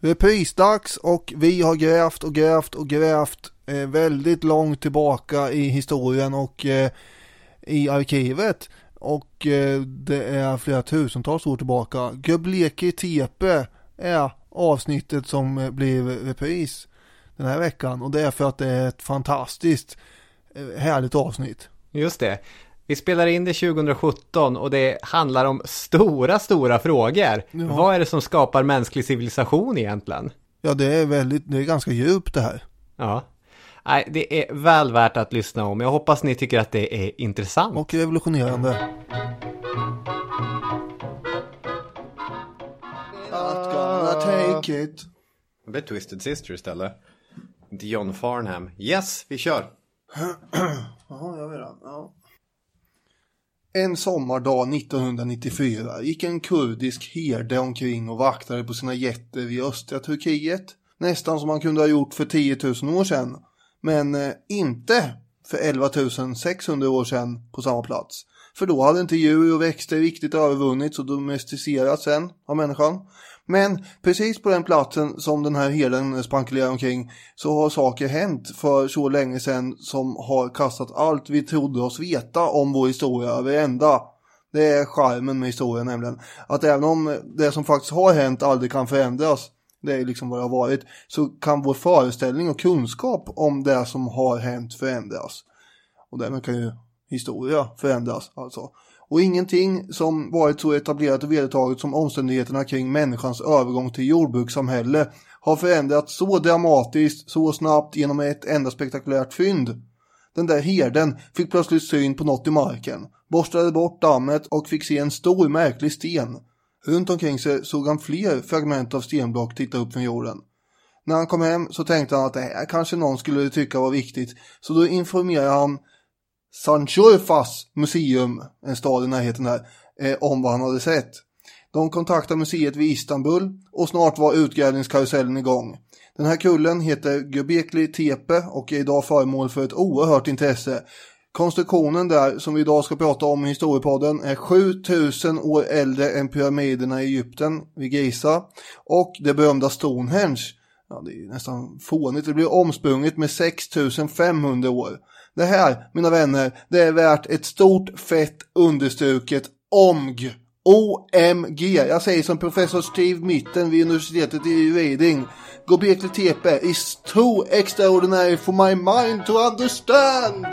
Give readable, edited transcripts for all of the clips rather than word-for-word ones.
Reprisdags och vi har grävt väldigt långt tillbaka i historien och i arkivet. Och det är flera tusentals år tillbaka. Göbleki Tepe är avsnittet som blev repris den här veckan. Och det är för att det är ett fantastiskt härligt avsnitt. Just det. Vi spelar in det 2017 och det handlar om stora frågor. Ja. Vad är det som skapar mänsklig civilisation egentligen? Ja, det är ganska djupt det här. Ja. Nej, det är väl värt att lyssna om. Jag hoppas ni tycker att det är intressant. Och revolutionerande. Not gonna take it. Det blir Twisted Sister istället. Inte John Farnham. Yes, vi kör. Jaha, jag vet det. Ja. En sommardag 1994 gick en kurdisk herde omkring och vaktade på sina getter i östra Turkiet. Nästan som man kunde ha gjort för 10 000 år sedan. Men inte för 11 600 år sedan på samma plats. För då hade inte djur och växter riktigt övervunnits och domesticerats än av människan. Men precis på den platsen som den här herden spankulerar omkring så har saker hänt för så länge sedan som har kastat allt vi trodde oss veta om vår historia över ända. Det är charmen med historien nämligen. Att även om det som faktiskt har hänt aldrig kan förändras, det är liksom vad det har varit, så kan vår föreställning och kunskap om det som har hänt förändras. Och därmed kan ju historia förändras alltså. Och ingenting som varit så etablerat och vedertaget som omständigheterna kring människans övergång till jordbrukssamhälle har förändrats så dramatiskt, så snabbt genom ett enda spektakulärt fynd. Den där herden fick plötsligt syn på något i marken, borstade bort dammet och fick se en stor märklig sten. Runt omkring sig såg han fler fragment av stenblock titta upp från jorden. När han kom hem så tänkte han att det här kanske någon skulle tycka var viktigt, så då informerade han Sanchurfas museum, en stad i närheten där, om vad han hade sett. De kontaktade museet vid Istanbul och snart var utgrävningskarusellen igång. Den här kullen heter Göbekli Tepe och är idag föremål för ett oerhört intresse. Konstruktionen där som vi idag ska prata om i historiepodden är 7000 år äldre än pyramiderna i Egypten vid Giza och det berömda Stonehenge. Ja, det är nästan fånigt. Det blir omsprunget med 6500 år. Det här, mina vänner, det är värt ett stort fett understruket OMG. OMG. Jag säger som professor Steve Mitten vid universitetet i Reading. Göbekli Tepe is too extraordinary for my mind to understand.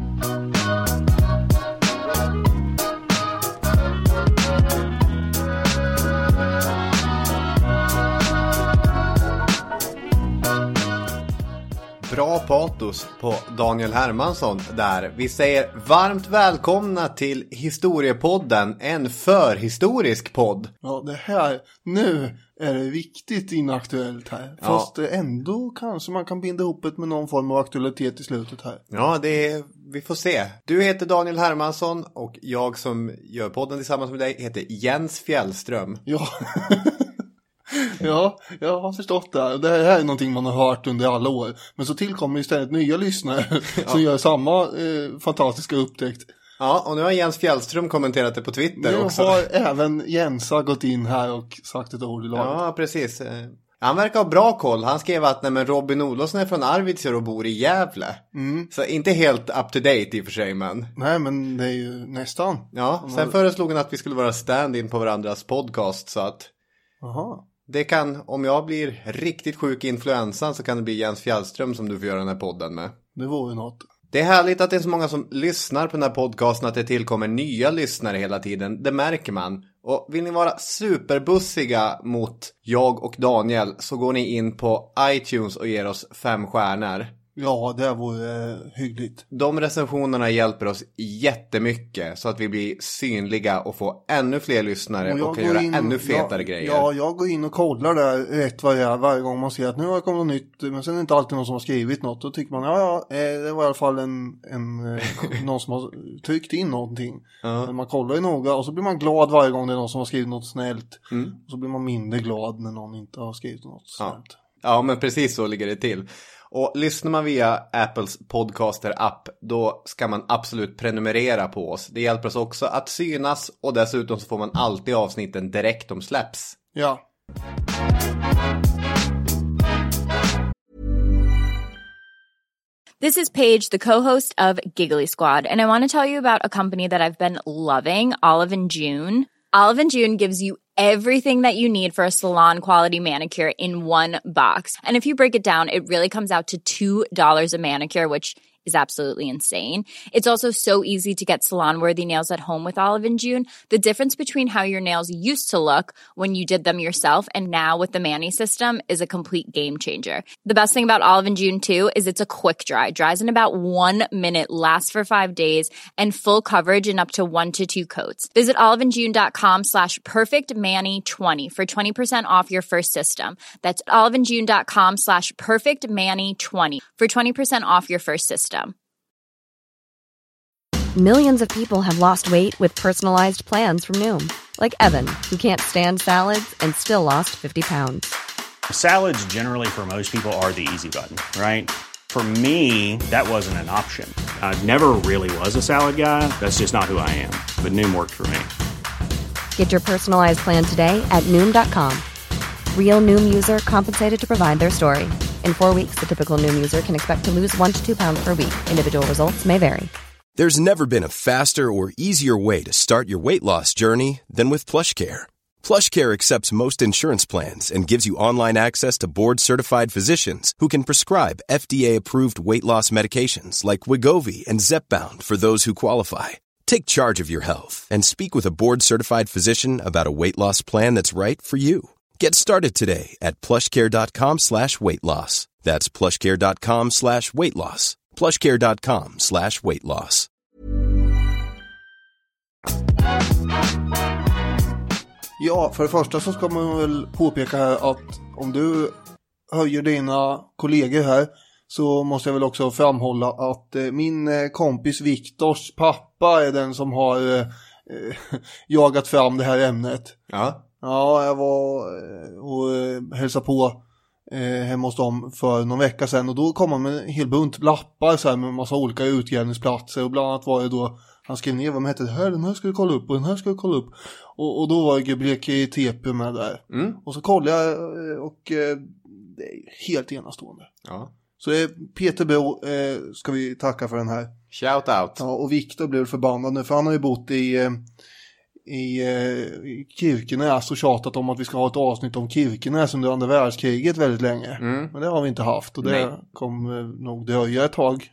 Bra patos på Daniel Hermansson där. Vi säger varmt välkomna till Historiepodden, en förhistorisk podd. Ja, det här, nu är det riktigt inaktuellt här. Ja. Fast ändå kanske man kan binda ihop det med någon form av aktualitet i slutet här. Ja, vi får se. Du heter Daniel Hermansson och jag som gör podden tillsammans med dig heter Jens Fjällström. Ja. Ja, jag har förstått det. Det här är någonting man har hört under alla år. Men så tillkommer istället nya lyssnare som gör samma fantastiska upptäckt. Ja, och nu har Jens Fjällström kommenterat det på Twitter också. Nu har även Jensa gått in här och sagt ett ord i laget. Ja, precis. Han verkar ha bra koll. Han skrev att Robin Olofsson är från Arvidsjaur och bor i Gävle. Så inte helt up to date i och för sig, men... Nej, men det är ju nästan. Ja, sen föreslog han att vi skulle vara stand-in på varandras podcast, så att... Aha. Det kan, om jag blir riktigt sjuk i influensan så kan det bli Jens Fjällström som du får göra den här podden med. Det vore något. Det är härligt att det är så många som lyssnar på den här podcasten, att det tillkommer nya lyssnare hela tiden. Det märker man. Och vill ni vara superbussiga mot jag och Daniel så går ni in på iTunes och ger oss 5 stjärnor. Ja, det vore hyggligt. De recensionerna hjälper oss jättemycket så att vi blir synliga och får ännu fler lyssnare och kan göra ännu fetare grejer. Ja, jag går in och kollar där rätt vad det är varje gång man ser att nu har det kommit något nytt, men sen är det inte alltid någon som har skrivit något. Då tycker man, det var i alla fall någon som har tryckt in någonting. Men man kollar ju noga och så blir man glad varje gång det är någon som har skrivit något snällt. Och så blir man mindre glad när någon inte har skrivit något snällt. Ja, men precis så ligger det till. Och lyssnar man via Apples podcaster-app, då ska man absolut prenumerera på oss. Det hjälper oss också att synas och dessutom så får man alltid avsnitten direkt om släpps. Ja. This is Paige, the co-host of Giggly Squad, and I want to tell you about a company that I've been loving, Olive & June. Olive & June gives you everything that you need for a salon-quality manicure in one box. And if you break it down, it really comes out to $2 a manicure, which is absolutely insane. It's also so easy to get salon-worthy nails at home with Olive & June. The difference between how your nails used to look when you did them yourself and now with the Mani system is a complete game changer. The best thing about Olive & June, too, is it's a quick dry. Dries in about 1 minute, lasts for 5 days, and full coverage in up to 1 to 2 coats. Visit oliveandjune.com/perfectmani20 for 20% off your first system. That's oliveandjune.com/perfectmani20 for 20% off your first system. Millions of people have lost weight with personalized plans from Noom. Like Evan, who can't stand salads and still lost 50 pounds. Salads generally for most people are the easy button, right? For me, that wasn't an option. I never really was a salad guy. That's just not who I am. But Noom worked for me. Get your personalized plan today at Noom.com. Real Noom user compensated to provide their story. In 4 weeks, the typical Noom user can expect to lose 1 to 2 pounds per week. Individual results may vary. There's never been a faster or easier way to start your weight loss journey than with PlushCare. PlushCare accepts most insurance plans and gives you online access to board-certified physicians who can prescribe FDA-approved weight loss medications like Wegovy and Zepbound for those who qualify. Take charge of your health and speak with a board-certified physician about a weight loss plan that's right for you. Get started today at plushcare.com/weightloss. That's plushcare.com/weightloss. plushcare.com/weightloss. Ja, för det första så ska man väl påpeka här att om du höjer dina kollegor här så måste jag väl också framhålla att min kompis Viktors pappa är den som har jagat fram det här ämnet. Ja. Ja, jag var och hälsade på hemma hos dem för någon vecka sedan och då kom han med en hel bunt lappar så här, med en massa olika utgrävningsplatser och bland annat var det då han skrev ner vad de hette, den här ska du kolla upp och den här ska du kolla upp och då var Göbleki TP med där och så kollade jag och det är helt enastående. Ja. Så det är Peter Bro, ska vi tacka för den här. Shout out. Ja, och Viktor blev förbannad nu för han har ju bott i Kirkenes och tjatat om att vi ska ha ett avsnitt om Kirkenes under andra världskriget väldigt länge. Men det har vi inte haft och det kommer nog dröja ett tag.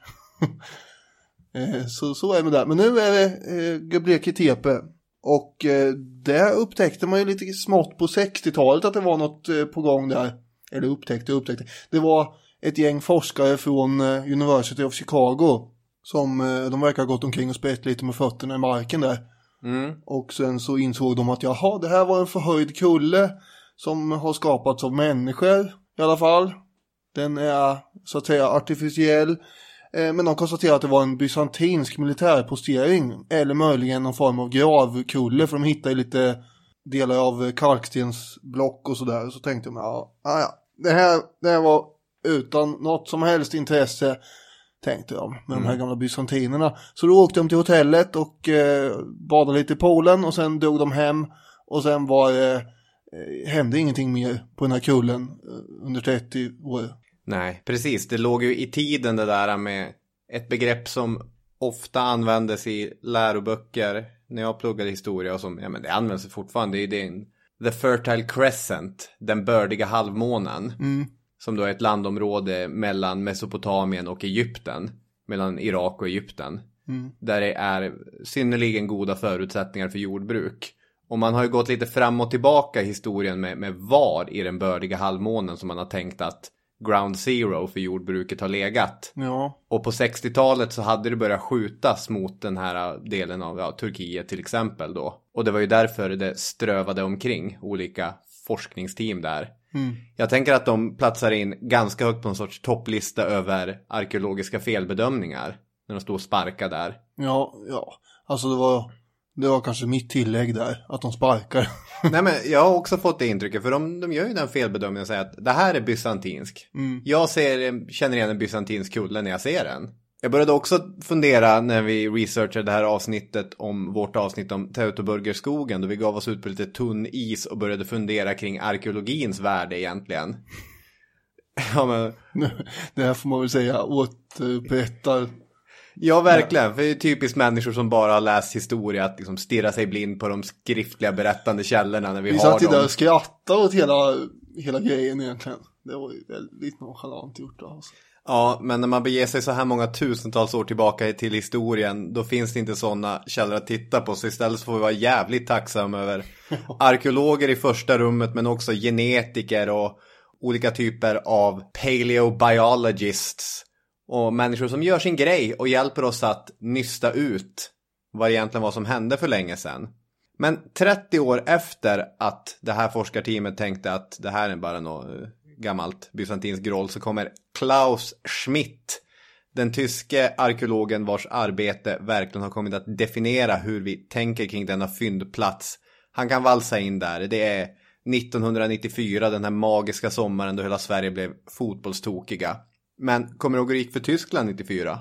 så är det med det. Men nu är det Göbleki TP och det upptäckte man ju lite smått på 60-talet att det var något på gång där. Eller upptäckte. Det var ett gäng forskare från University of Chicago som de verkar ha gått omkring och spett lite med fötterna i marken där. Och sen så insåg de att jaha, det här var en förhöjd kulle som har skapats av människor i alla fall. Den är så att säga artificiell. Men de konstaterade att det var en bysantinsk militärpostering eller möjligen någon form av gravkulle för de hittade lite delar av kalkstensblock och sådär. Så tänkte de, ja, det här var utan något som helst intresse, tänkte de, med de här gamla bysantinerna. Så då åkte de till hotellet och badade lite i poolen och sen drog de hem och sen hände ingenting mer på den här kullen under 30 år. Nej, precis. Det låg ju i tiden det där med ett begrepp som ofta användes i läroböcker när jag pluggade historia och som, ja men det används fortfarande. Det är The Fertile Crescent, den bördiga halvmånen. Som då är ett landområde mellan Mesopotamien och Egypten. Mellan Irak och Egypten. Där det är synnerligen goda förutsättningar för jordbruk. Och man har ju gått lite fram och tillbaka i historien med var i den bördiga halvmånen som man har tänkt att ground zero för jordbruket har legat. Ja. Och på 60-talet så hade det börjat skjutas mot den här delen av Turkiet till exempel då. Och det var ju därför det strövade omkring olika forskningsteam där. Jag tänker att de platsar in ganska högt på en sorts topplista över arkeologiska felbedömningar. När de stod och sparkade där. Ja. Alltså det var kanske mitt tillägg där. Att de sparkar. Nej men jag har också fått det intrycket. För de gör ju den felbedömningen och säger att det här är bysantinsk. Jag känner igen en bysantinsk kulle när jag ser den. Jag började också fundera när vi researchade det här avsnittet om vårt avsnitt om Teutoburgerskogen. Då vi gav oss ut på lite tunn is och började fundera kring arkeologins värde egentligen. Ja, men... Det här får man väl säga återupprättar. Ja, verkligen. För det är typiskt människor som bara har läst historia att liksom stirra sig blind på de skriftliga berättande källorna när vi har satt dem. där och skrattade åt hela grejen egentligen. Det var ju väldigt nonchalant gjort alltså. Ja, men när man beger sig så här många tusentals år tillbaka till historien, då finns det inte sådana källor att titta på. Så istället så får vi vara jävligt tacksamma över arkeologer i första rummet, men också genetiker och olika typer av paleobiologists och människor som gör sin grej och hjälper oss att nysta ut vad egentligen var som hände för länge sedan. Men 30 år efter att det här forskarteamet tänkte att det här är bara något gammalt bysantinsk groll, så kommer Klaus Schmidt, den tyske arkeologen vars arbete verkligen har kommit att definiera hur vi tänker kring denna fyndplats. Han kan valsa in där. Det är 1994, den här magiska sommaren då hela Sverige blev fotbollstokiga. Men kommer du ihåg hur det gick för Tyskland 94?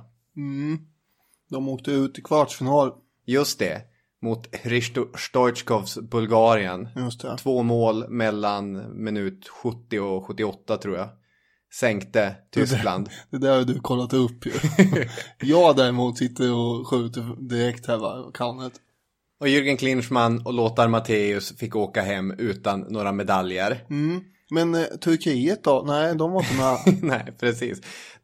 De åkte ut i kvartsfinal. Just det. Mot Hristo Stoichkovs Bulgarien. Just det. 2 mål mellan minut 70 och 78 tror jag. Sänkte Tyskland. Det där har du kollat upp ju. Jag däremot sitter och skjuter direkt här va, kanet. Och Jürgen Klinsmann och Lothar Matthäus fick åka hem utan några medaljer. Men Turkiet då? Nej, de var inte med. Nej, precis.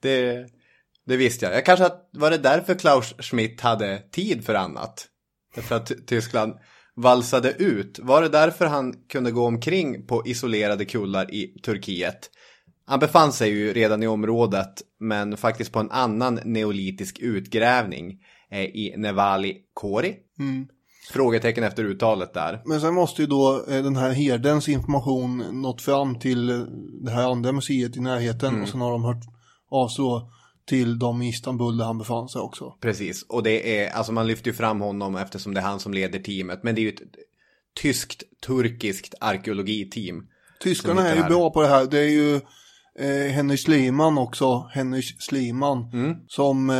Det visste jag. Kanske att var det därför Klaus Schmidt hade tid för annat. För att Tyskland valsade ut. Var det därför han kunde gå omkring på isolerade kullar i Turkiet? Han befann sig ju redan i området, men faktiskt på en annan neolitisk utgrävning i Nevali Kori. Frågetecken efter uttalet där. Men sen måste ju då den här herdens information nått fram till det här andra museet i närheten. Och sen har de hört av så till de i Istanbul där han befann sig också. Precis, och det är, alltså man lyfter ju fram honom eftersom det är han som leder teamet. Men det är ju ett tyskt-turkiskt arkeologiteam. Tyskarna är ju bra på det här. Det är ju Henrik Schliemann också. Henrik Schliemann som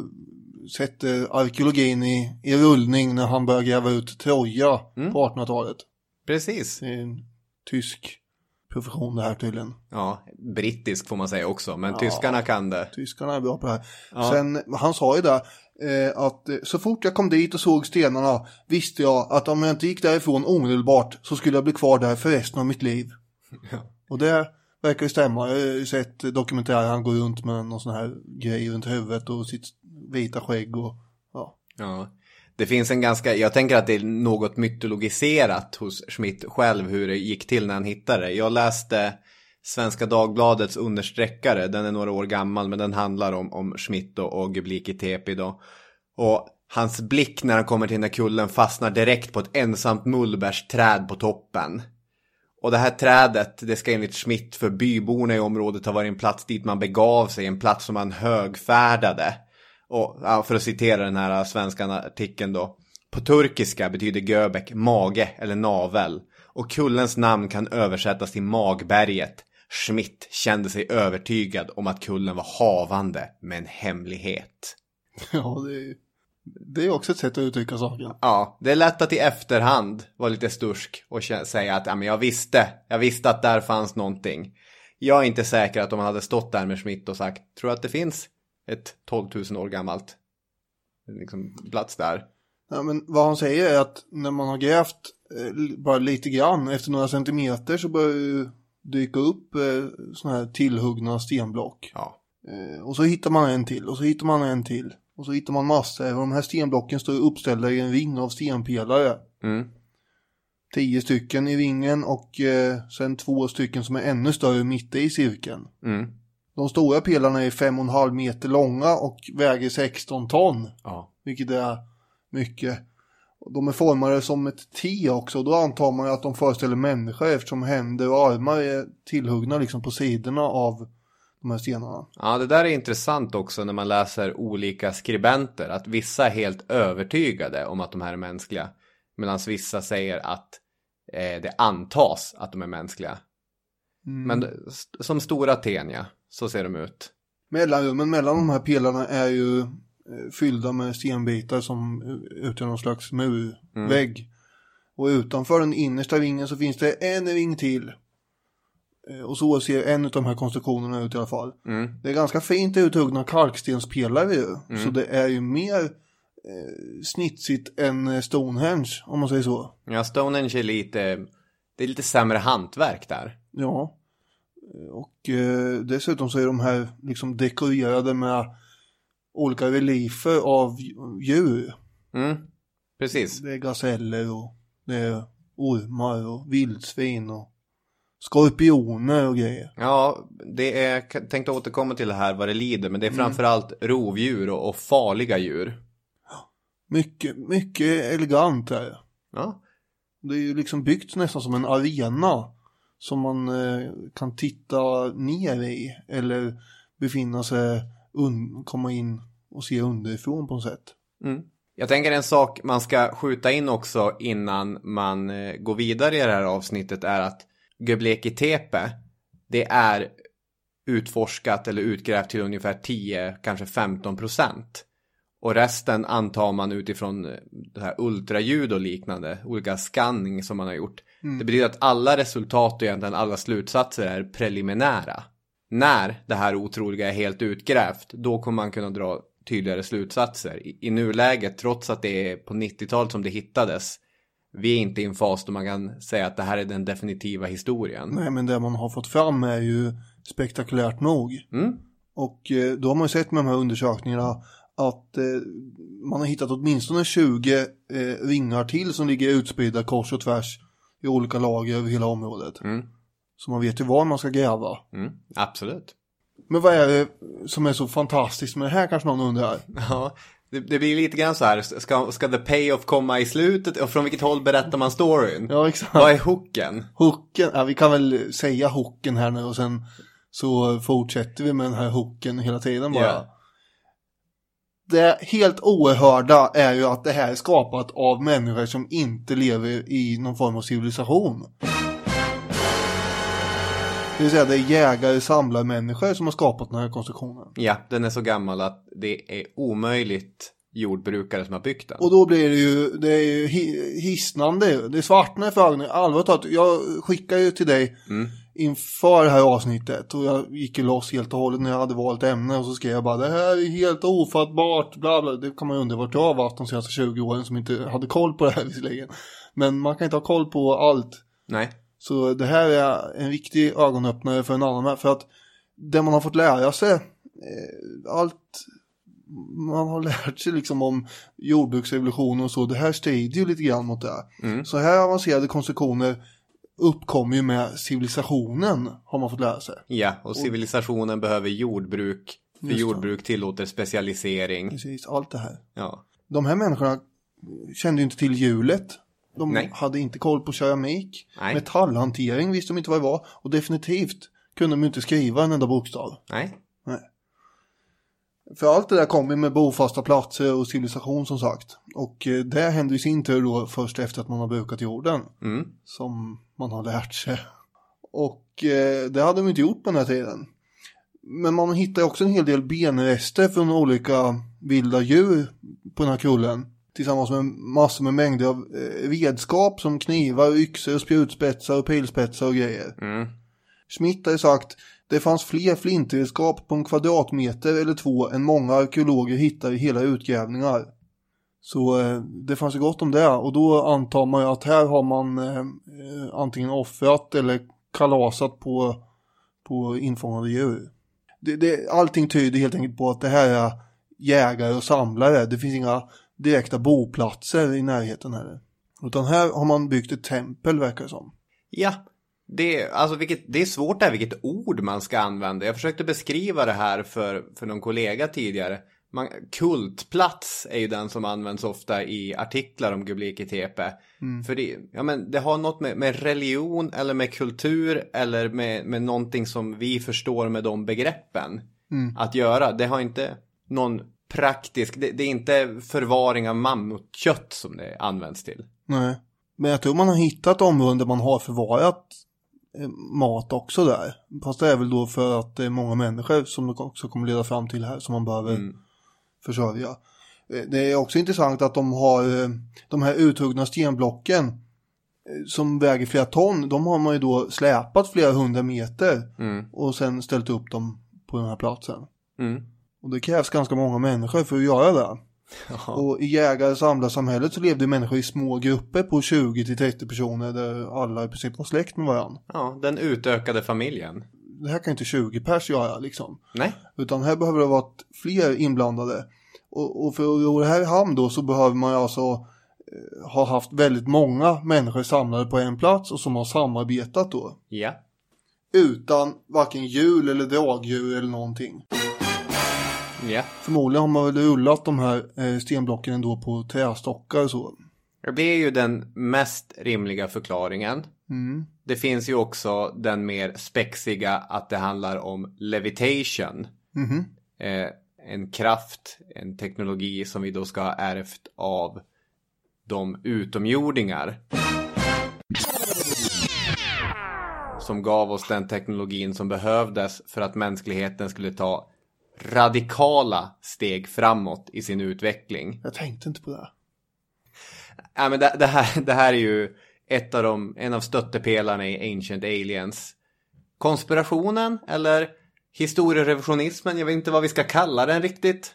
sätter arkeologin i rullning när han börjar gräva ut Troja på 1800-talet. Precis. Det är en tysk profession det här tydligen. Ja, brittisk får man säga också. Men tyskarna kan det. Tyskarna är bra på det här. Ja. Sen, han sa ju där att så fort jag kom dit och såg stenarna visste jag att om jag inte gick därifrån omedelbart så skulle jag bli kvar där för resten av mitt liv. Ja. Och det verkar ju stämma. Jag har ju sett dokumentärer han går runt med någon sån här grej runt huvudet och sitt vita skägg och ja. Det finns en ganska, jag tänker att det är något mytologiserat hos Schmidt själv hur det gick till när han hittade det. Jag läste Svenska Dagbladets understreckare, den är några år gammal men den handlar om Schmidt och Göbliki Tepe då. Och hans blick när han kommer till den här kullen fastnar direkt på ett ensamt mullbärsträd på toppen. Och det här trädet, det ska enligt Schmidt för byborna i området ha varit en plats dit man begav sig, en plats som man högfärdade. Och för att citera den här svenska artikeln då. På turkiska betyder Göbek mage eller navel. Och kullens namn kan översättas till Magberget. Schmidt kände sig övertygad om att kullen var havande med en hemlighet. Ja, det är också ett sätt att uttrycka saken. Ja, det är lätt att i efterhand vara lite stursk och säga att ja, men jag visste att där fanns någonting. Jag är inte säker att om man hade stått där med Schmidt och sagt, tror att det finns ett 12 000 år gammalt liksom, plats där. Ja, men vad han säger är att när man har grävt bara lite grann efter några centimeter så börjar det dyka upp såna här tillhuggna stenblock. Ja. Och så hittar man en till och så hittar man en till och så hittar man massor. Och de här stenblocken står uppställda i en ring av stenpelare. 10 stycken i ringen och sen 2 stycken som är ännu större mitt i cirkeln. De stora pelarna är 5,5 meter långa och väger 16 ton. Ja. Vilket är mycket. De är formade som ett T också. Då antar man att de föreställer människor eftersom händer och armar är tillhuggna liksom på sidorna av de här stenarna. Ja, det där är intressant också när man läser olika skribenter. Att vissa är helt övertygade om att de här är mänskliga. Medan vissa säger att det antas att de är mänskliga. Men som stora Tenia, så ser de ut. Mellanrummen mellan de här pelarna är ju fyllda med stenbitar som utgör någon slags murvägg. Och utanför den innersta ringen så finns det en ring till. Och så ser en av de här konstruktionerna ut i alla fall. Det är ganska fint uthuggna kalkstenspelare ju. Så det är ju mer snitsigt än Stonehenge, om man säger så. Ja, Stonehenge är lite sämre hantverk där. Ja. Och dessutom så är de här liksom dekorerade med olika reliefer av djur. Precis. Det är gaseller och det är ormar och vildsvin och skorpioner och grejer. Ja, det är, tänkte återkomma till det här vad det lider, men det är framförallt rovdjur och farliga djur. Mycket elegant här. Ja. Det är ju liksom byggt nästan som en arena som man kan titta ner i eller befinna sig, komma in och se underifrån på något sätt. Jag tänker en sak man ska skjuta in också innan man går vidare i det här avsnittet är att Göbekli Tepe, det är utforskat eller utgrävt till ungefär 10, kanske 15%. Och resten antar man utifrån det här ultraljud och liknande, olika scanning som man har gjort. Det betyder att alla resultat och egentligen alla slutsatser är preliminära. När det här otroliga är helt utgrävt, då kommer man kunna dra tydligare slutsatser. I nuläget, trots att det är på 90-talet som det hittades, vi är inte i en fas då man kan säga att det här är den definitiva historien. Nej, men det man har fått fram är ju spektakulärt nog. Och då har man ju sett med de här undersökningarna att man har hittat åtminstone 20 ringar till som ligger utspridda kors och tvärs i olika lager över hela området. Så man vet ju var man ska gräva. Absolut. Men vad är det som är så fantastiskt med det här, kanske någon undrar? Ja, det blir lite grann så här. Ska the payoff komma i slutet? Och från vilket håll berättar man storyn? Ja, exakt. Vad är hooken? Hooken, ja, vi kan väl säga hooken här nu och sen så fortsätter vi med den här hooken hela tiden bara. Yeah. Det helt oerhörda är ju att det här är skapat av människor som inte lever i någon form av civilisation. Det vill säga det är jägare, samlarmänniskor som har skapat den här konstruktionen. Ja, den är så gammal att det är omöjligt jordbrukare som har byggt den. Och då blir det är ju hisnande. Det svartnar för ögonen. Allvarligt, jag skickar ju till dig inför det här avsnittet. Och jag gick ju loss helt och hållet när jag hade valt ämne. Och så skrev jag bara, det här är helt ofattbart. Bla bla. Det kan man ju undra vart jag har varit de senaste 20 åren som inte hade koll på det här visserligen. Men man kan inte ha koll på allt. Nej. Så det här är en viktig ögonöppnare för en annan. För att det man har fått lära sig, allt man har lärt sig liksom om jordbruksrevolutionen och så, det här strider ju lite grann mot det. Så här avancerade konstruktioner uppkommer ju med civilisationen, har man fått lära sig. Ja, och civilisationen behöver jordbruk. För jordbruk tillåter specialisering. Precis, allt det här. Ja. De här människorna kände ju inte till hjulet. De hade inte koll på keramik. Nej. Metallhantering visste de inte vad det var. Och definitivt kunde de inte skriva en enda bokstav. Nej. För allt det där kommer med bofasta platser och civilisation som sagt. Och det händer i sin tur då först efter att man har brukat jorden. Som man har lärt sig. Och det hade de inte gjort på den här tiden. Men man hittar också en hel del benrester från olika vilda djur på den här kullen. Tillsammans med massor med mängder av redskap som knivar, yxor, spjutspetsar och pilspetsar och grejer. Schmidt har sagt, det fanns fler flintredskap på en kvadratmeter eller 2 än många arkeologer hittar i hela utgrävningar. Så det fanns ju gott om det. Och då antar man ju att här har man antingen offrat eller kalasat på infångade djur. Allting tyder helt enkelt på att det här är jägare och samlare. Det finns inga direkta boplatser i närheten här. Utan här har man byggt ett tempel, verkar det som. Ja, det är svårt där vilket ord man ska använda. Jag försökte beskriva det här för någon kollega tidigare. Kultplats är ju den som används ofta i artiklar om Göbekli Tepe. För det har något med religion eller med kultur eller med någonting som vi förstår med de begreppen att göra. Det har inte någon praktisk, det är inte förvaring av mammutkött som det används till. Nej, men jag tror man har hittat områden där man har förvarat mat också där. Fast det är väl då för att det är många människor som det också kommer leda fram till här som man behöver försörja. Det är också intressant att de har de här uthuggna stenblocken som väger flera ton, de har man ju då släpat flera 100 meter och sen ställt upp dem på den här platsen. Och det krävs ganska många människor för att göra det. Jaha. Och i jägar-samlarsamhället så levde människor i små grupper på 20-30 personer där alla i princip var släkt med varandra. Ja, den utökade familjen. Det här kan inte 20 pers göra liksom. Nej. Utan här behöver det vara fler inblandade. Och för att göra det här i hamn då så behöver man alltså ha haft väldigt många människor samlade på en plats och som har samarbetat då. Ja. Utan varken hjul eller dragdjur eller någonting. Ja. Förmodligen har man väl rullat de här stenblocken ändå på trästockar och så. Det är ju den mest rimliga förklaringen. Det finns ju också den mer spexiga att det handlar om levitation. En kraft, en teknologi som vi då ska ha ärvt av de utomjordingar. Som gav oss den teknologin som behövdes för att mänskligheten skulle ta radikala steg framåt i sin utveckling. Jag tänkte inte på det. Ja, men det här är ju en av stöttepelarna i Ancient Aliens. Konspirationen eller historierevisionismen, jag vet inte vad vi ska kalla den riktigt.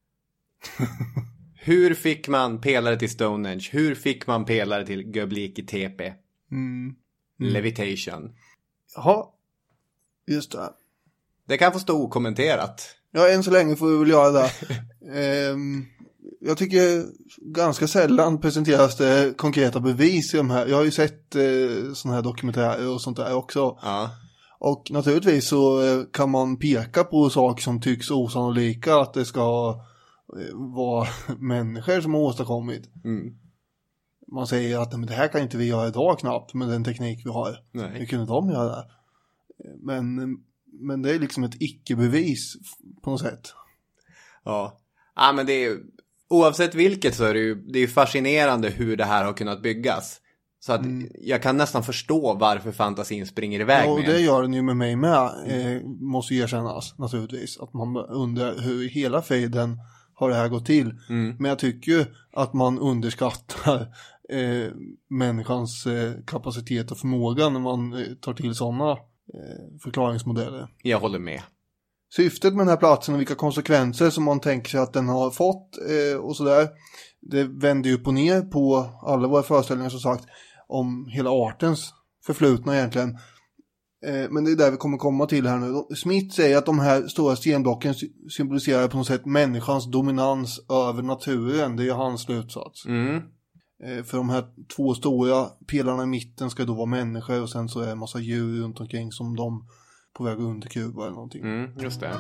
Hur fick man pelare till Stonehenge? Hur fick man pelare till Göbekli Tepe? Levitation. Jaha, just det. Det kan få stå okommenterat. Ja, än så länge får vi väl göra det. Jag tycker ganska sällan presenteras det konkreta bevis i de här. Jag har ju sett såna här dokumentärer och sånt där också. Ja. Och naturligtvis så kan man peka på saker som tycks osannolika, att det ska vara människor som har åstadkommit. Man säger att men det här kan inte vi göra idag knappt med den teknik vi har. Nej. Hur kunde de göra det? Men det är liksom ett icke-bevis på något sätt. Ja, men det är oavsett vilket så är det är fascinerande hur det här har kunnat byggas. Så att jag kan nästan förstå varför fantasin springer iväg med. Ja, och det gör den ju med mig med. Måste erkännas naturligtvis. Att man undrar hur hela fejden har det här gått till. Men jag tycker ju att man underskattar människans kapacitet och förmåga när man tar till sådana förklaringsmodeller. Jag håller med. Syftet med den här platsen och vilka konsekvenser som man tänker sig att den har fått och sådär. Det vänder ju upp och ner på alla våra föreställningar som sagt om hela artens förflutna egentligen. Men det är där vi kommer komma till här nu. Smith säger att de här stora stenblocken symboliserar på något sätt människans dominans över naturen. Det är hans slutsats. För de här två stora pelarna i mitten ska då vara människor och sen så är det en massa djur runt omkring som de på väg under Kuba eller någonting. Just det.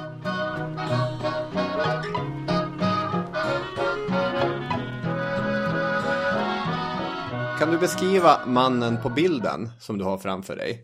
Kan du beskriva mannen på bilden som du har framför dig?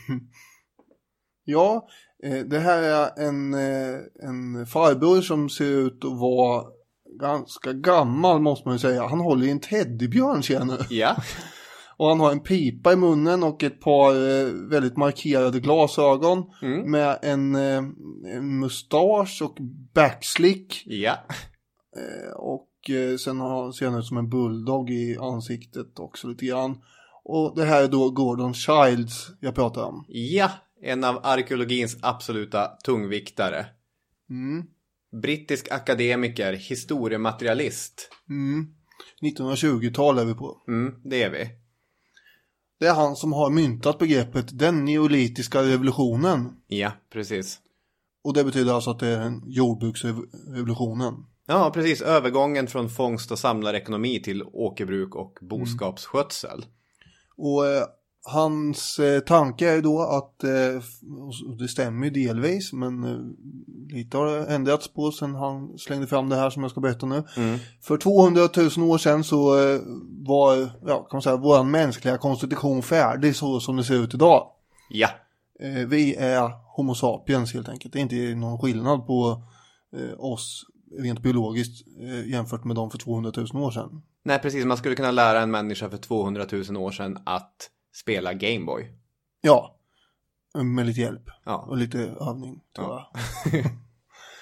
Ja, det här är en farbror som ser ut att vara ganska gammal måste man ju säga. Han håller i en teddybjörn känner. Ja. Och han har en pipa i munnen och ett par väldigt markerade glasögon med en mustasch och backslick. Ja. Och sen ser han ut som en bulldog i ansiktet också lite grann. Och det här är då Gordon Childs jag pratar om. Ja, en av arkeologins absoluta tungviktare. Brittisk akademiker, historiematerialist. 1920-tal är vi på. Det är vi. Det är han som har myntat begreppet den neolitiska revolutionen. Ja, precis. Och det betyder alltså att det är en jordbruksrevolutionen. Ja, precis. Övergången från fångst- och samlarekonomi till åkerbruk och boskapsskötsel. Och hans tanke är ju då att, det stämmer ju delvis, men lite har det ändrats på sen han slängde fram det här som jag ska berätta nu. För 200 000 år sedan så var, kan man säga, vår mänskliga konstitution färdig så som det ser ut idag. Ja. Vi är homo sapiens helt enkelt. Det är inte någon skillnad på oss rent biologiskt jämfört med dem för 200 000 år sedan. Nej, precis. Man skulle kunna lära en människa för 200 000 år sedan att spela Gameboy. Ja, med lite hjälp. Ja. Och lite övning, tror jag.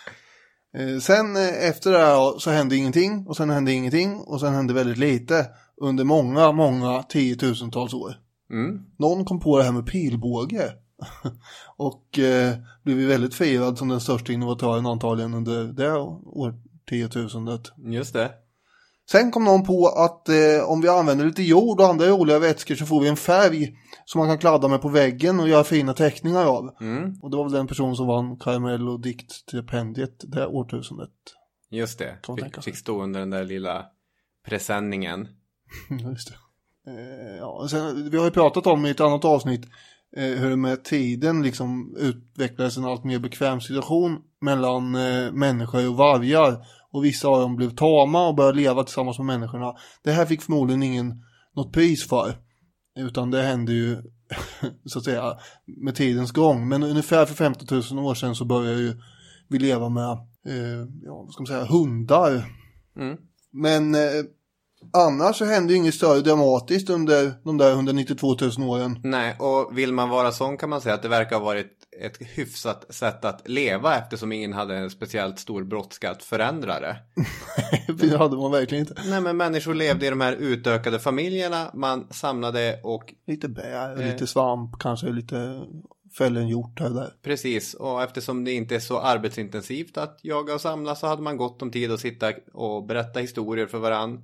Sen efter det här så hände ingenting. Och sen hände ingenting. Och sen hände väldigt lite. under många, många 10-tusentals år. Någon kom på det här med pilbåge och blev ju väldigt firad som den största innovatören antagligen under det årtiotusendet. Just det. Sen kom någon på att om vi använder lite jord och andra roliga vätskor så får vi en färg som man kan kladda med på väggen och göra fina teckningar av. Och det var väl den person som vann Karamell och diktstipendiet det årtusendet. Just det, fick stå under den där lilla presenningen. Just det. Ja, sen, vi har ju pratat om i ett annat avsnitt hur med tiden liksom utvecklades en allt mer bekväm situation mellan människor och vargar. Och vissa av dem blev tama och började leva tillsammans med människorna. Det här fick förmodligen något pris för. Utan det hände ju så att säga med tidens gång. Men ungefär för 50 000 år sedan så började ju vi leva med vad ska man säga, hundar. Men annars så hände ju inget större dramatiskt under de där 192 000 åren. Nej, och vill man vara sån kan man säga att det verkar ha varit ett hyfsat sätt att leva eftersom ingen hade en speciellt stor brådska att förändra det. Det hade man verkligen inte. Nej, men människor levde i de här utökade familjerna. Man samlade och... Lite bär, lite svamp, kanske lite fällen gjort här där. Precis, och eftersom det inte är så arbetsintensivt att jaga och samla så hade man gott om tid att sitta och berätta historier för varann.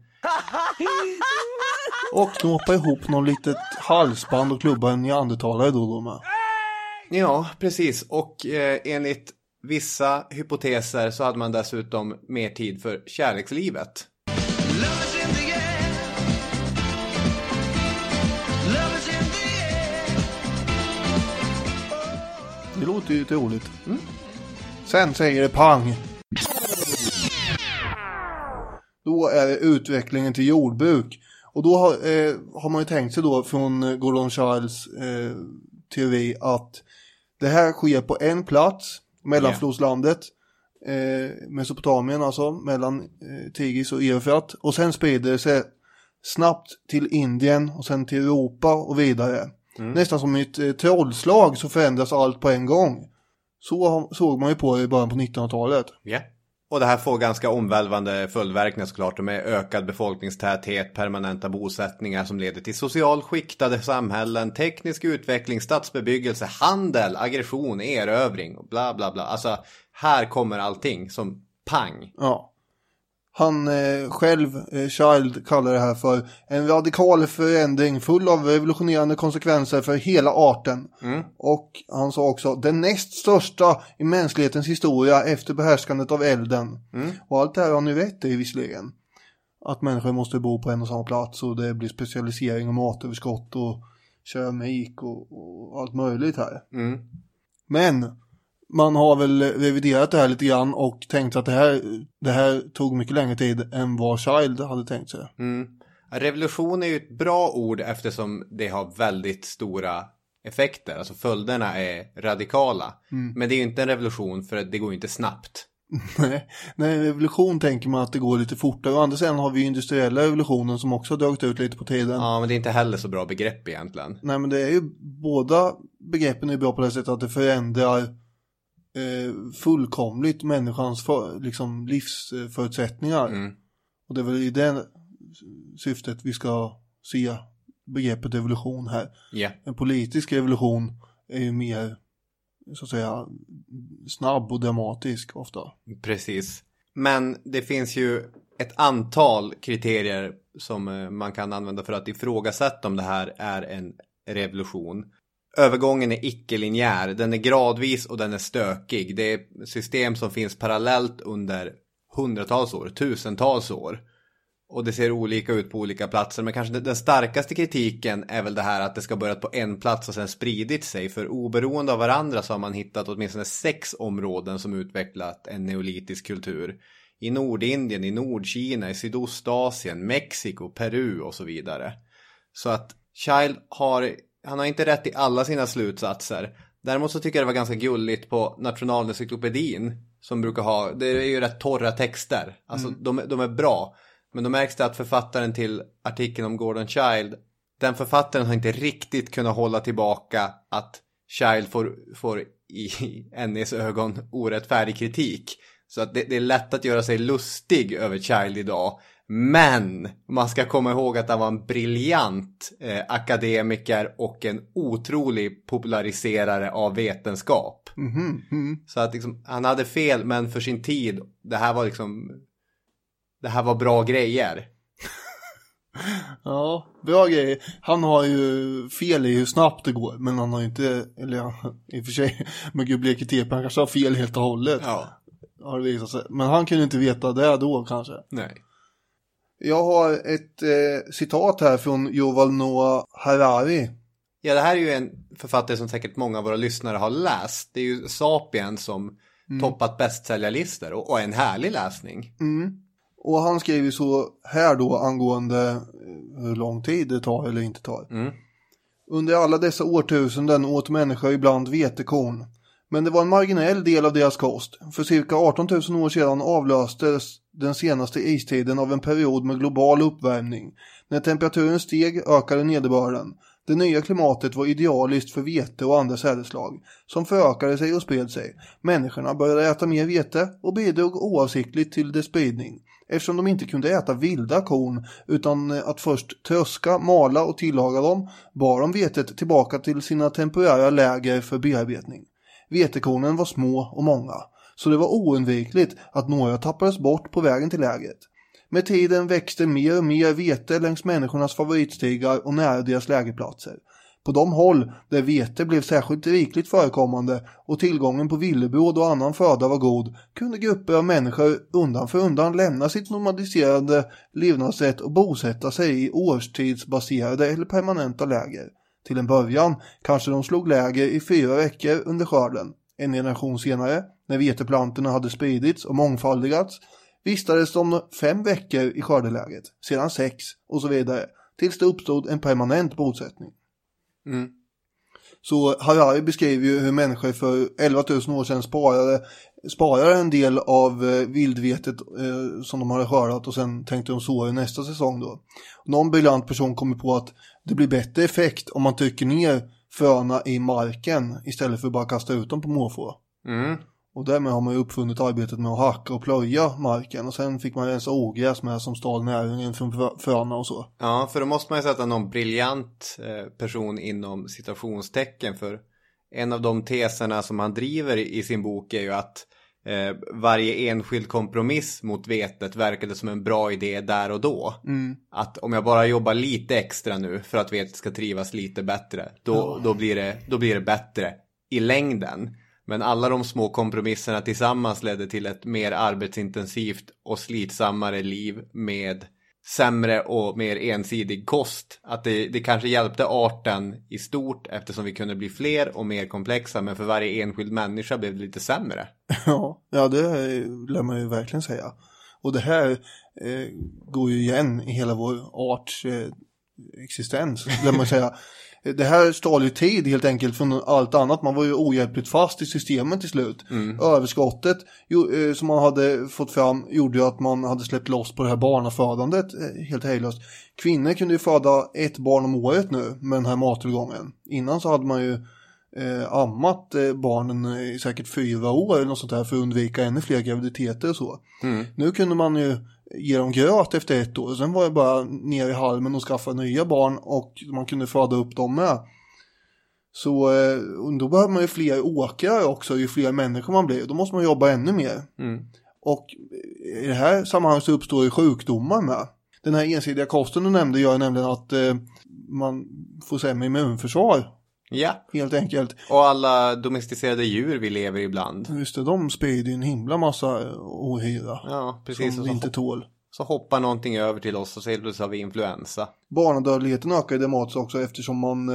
Och knåpa ihop någon litet halsband och klubba en neandertalare då med. Ja, precis. Och enligt vissa hypoteser så hade man dessutom mer tid för kärlekslivet. Det låter ju roligt. Sen säger det pang. Då är det utvecklingen till jordbruk. Och då har man ju tänkt sig då från Gordon Childs teori att det här sker på en plats, mellanflodslandet, Mesopotamien alltså, mellan Tigris och Eufrat. Och sen sprider det sig snabbt till Indien och sen till Europa och vidare. Nästan som ett trollslag så förändras allt på en gång. Så såg man ju på i början på 1900-talet. Ja. Och det här får ganska omvälvande följdverkningar såklart. Med ökad befolkningstäthet, permanenta bosättningar som leder till socialskiktade samhällen, teknisk utveckling, stadsbebyggelse, handel, aggression, erövring och bla bla bla. Alltså här kommer allting som pang. Ja. Han själv, Child, kallar det här för en radikal förändring full av revolutionerande konsekvenser för hela arten. Och han sa också den näst största i mänsklighetens historia efter behärskandet av elden. Och allt det här har ni rätt i visserligen. Att människor måste bo på en och samma plats och det blir specialisering och matöverskott och keramik och allt möjligt här. Men man har väl reviderat det här lite grann och tänkt att det här tog mycket längre tid än vad Child hade tänkt sig. Revolution är ju ett bra ord eftersom det har väldigt stora effekter. Alltså följderna är radikala. Men det är ju inte en revolution för det går ju inte snabbt. Nej, revolution tänker man att det går lite fortare. Och andra sidan har vi ju industriella revolutionen som också har dragit ut lite på tiden. Ja, men det är inte heller så bra begrepp egentligen. Nej, men det är ju båda begreppen är bra på det sättet att det förändrar fullkomligt människans liksom livsförutsättningar. Och det är väl i det syftet vi ska se begreppet revolution här. En politisk revolution är ju mer så att säga snabb och dramatisk ofta. Precis. Men det finns ju ett antal kriterier som man kan använda för att ifrågasätta om det här är en revolution. Övergången är icke-linjär, den är gradvis och den är stökig. Det är system som finns parallellt under hundratals år, tusentals år. Och det ser olika ut på olika platser. Men kanske den starkaste kritiken är väl det här att det ska börjat på en plats och sen spridit sig. För oberoende av varandra så har man hittat åtminstone 6 områden som utvecklat en neolitisk kultur. I Nordindien, i Nordkina, i Sydostasien, Mexiko, Peru och så vidare. Så att Child han har inte rätt i alla sina slutsatser. Däremot så tycker jag det var ganska gulligt på Nationalencyklopedin som brukar ha, det är ju rätt torra texter. Alltså de är bra. Men då märks det att författaren till artikeln om Gordon Child, den författaren har inte riktigt kunnat hålla tillbaka att Child får i NEs ögon orättfärdig kritik. Så att det är lätt att göra sig lustig över Child idag. Men man ska komma ihåg att han var en briljant akademiker och en otrolig populariserare av vetenskap. Så att liksom, han hade fel, men för sin tid, det här var bra grejer. Ja, bra grejer. Han har ju fel i hur snabbt det går, men han har ju inte, eller ja, i och för sig, med Göbekli Tepe, han kanske har fel helt och hållet. Ja. Har det visat sig. Men han kunde inte veta det då kanske. Nej. Jag har ett citat här från Yuval Noah Harari. Ja, det här är ju en författare som säkert många av våra lyssnare har läst. Det är ju Sapiens som toppat bästsäljarlistor och en härlig läsning. Och han skriver så här då angående hur lång tid det tar eller inte tar. Under alla dessa årtusenden åt människor ibland vetekorn. Men det var en marginell del av deras kost. För cirka 18 000 år sedan avlöstes den senaste istiden av en period med global uppvärmning. När temperaturen steg ökade nederbörden. Det nya klimatet var idealiskt för vete och andra sädesslag, som förökade sig och spred sig. Människorna började äta mer vete och bidrog oavsiktligt till dess spridning. Eftersom de inte kunde äta vilda korn utan att först tröska, mala och tillaga dem, bar de vetet tillbaka till sina temporära läger för bearbetning. Vetekornen var små och många, så det var oundvikligt att några tappades bort på vägen till lägret. Med tiden växte mer och mer vete längs människornas favoritstigar och nära deras lägerplatser. På de håll där vete blev särskilt rikligt förekommande och tillgången på villebråd och annan föda var god, kunde grupper av människor undan för undan lämna sitt normaliserade levnadssätt och bosätta sig i årstidsbaserade eller permanenta läger. Till en början kanske de slog läger i 4 veckor under skörden. En generation senare, när veteplantorna hade spridits och mångfaldigats, vistades de 5 veckor i skördeläget, sedan 6 och så vidare, tills det uppstod en permanent bosättning. Så Harari beskriver ju hur människor för 11 000 år sedan sparade en del av vildvetet som de hade skördat och sen tänkte de så i nästa säsong då. Någon briljant person kommer på att det blir bättre effekt om man trycker ner fröna i marken istället för att bara kasta ut dem på måfå. Och därmed har man ju uppfunnit arbetet med att hacka och plöja marken. Och sen fick man rensa ogräs med som stal näringen från fröna och så. Ja, för då måste man ju sätta någon briljant person inom citationstecken. För en av de teserna som han driver i sin bok är ju att varje enskild kompromiss mot vetet verkade som en bra idé där och då. Att om jag bara jobbar lite extra nu för att vetet ska trivas lite bättre, då blir det bättre i längden. Men alla de små kompromisserna tillsammans ledde till ett mer arbetsintensivt och slitsammare liv med sämre och mer ensidig kost. Att det kanske hjälpte arten i stort eftersom vi kunde bli fler och mer komplexa, men för varje enskild människa blev det lite sämre. Ja, det lär man ju verkligen säga. Och det här går ju igen i hela vår arts existens, lär man säga. Det här stal ju tid helt enkelt från allt annat. Man var ju ohjälpligt fast i systemet till slut. Överskottet som man hade fått fram gjorde ju att man hade släppt loss på det här barnafödandet helt hejdlöst. Kvinnor kunde ju föda 1 barn om året nu med den här mattillgången. Innan så hade man ju ammat barnen i säkert 4 år eller något sånt där för att undvika ännu fler graviditeter och så. Nu kunde man ju ge dem gröt efter 1 år. Sen var det bara ner i halmen och skaffa nya barn och man kunde föda upp dem med. Så då behöver man ju fler åkrar också, ju fler människor man blir. Då måste man jobba ännu mer. Och i det här sammanhanget så uppstår ju sjukdomar med. Den här ensidiga kosten du nämnde gör nämligen att man får sämre immunförsvar. Ja. Helt enkelt. Och alla domesticerade djur vi lever ibland. Just det, de sprider ju en himla massa ohyra. Ja, precis. Som vi inte tål. Så hoppar någonting över till oss och så helt plötsligt har vi influensa. Barnadödligheten ökar dramatiskt också eftersom man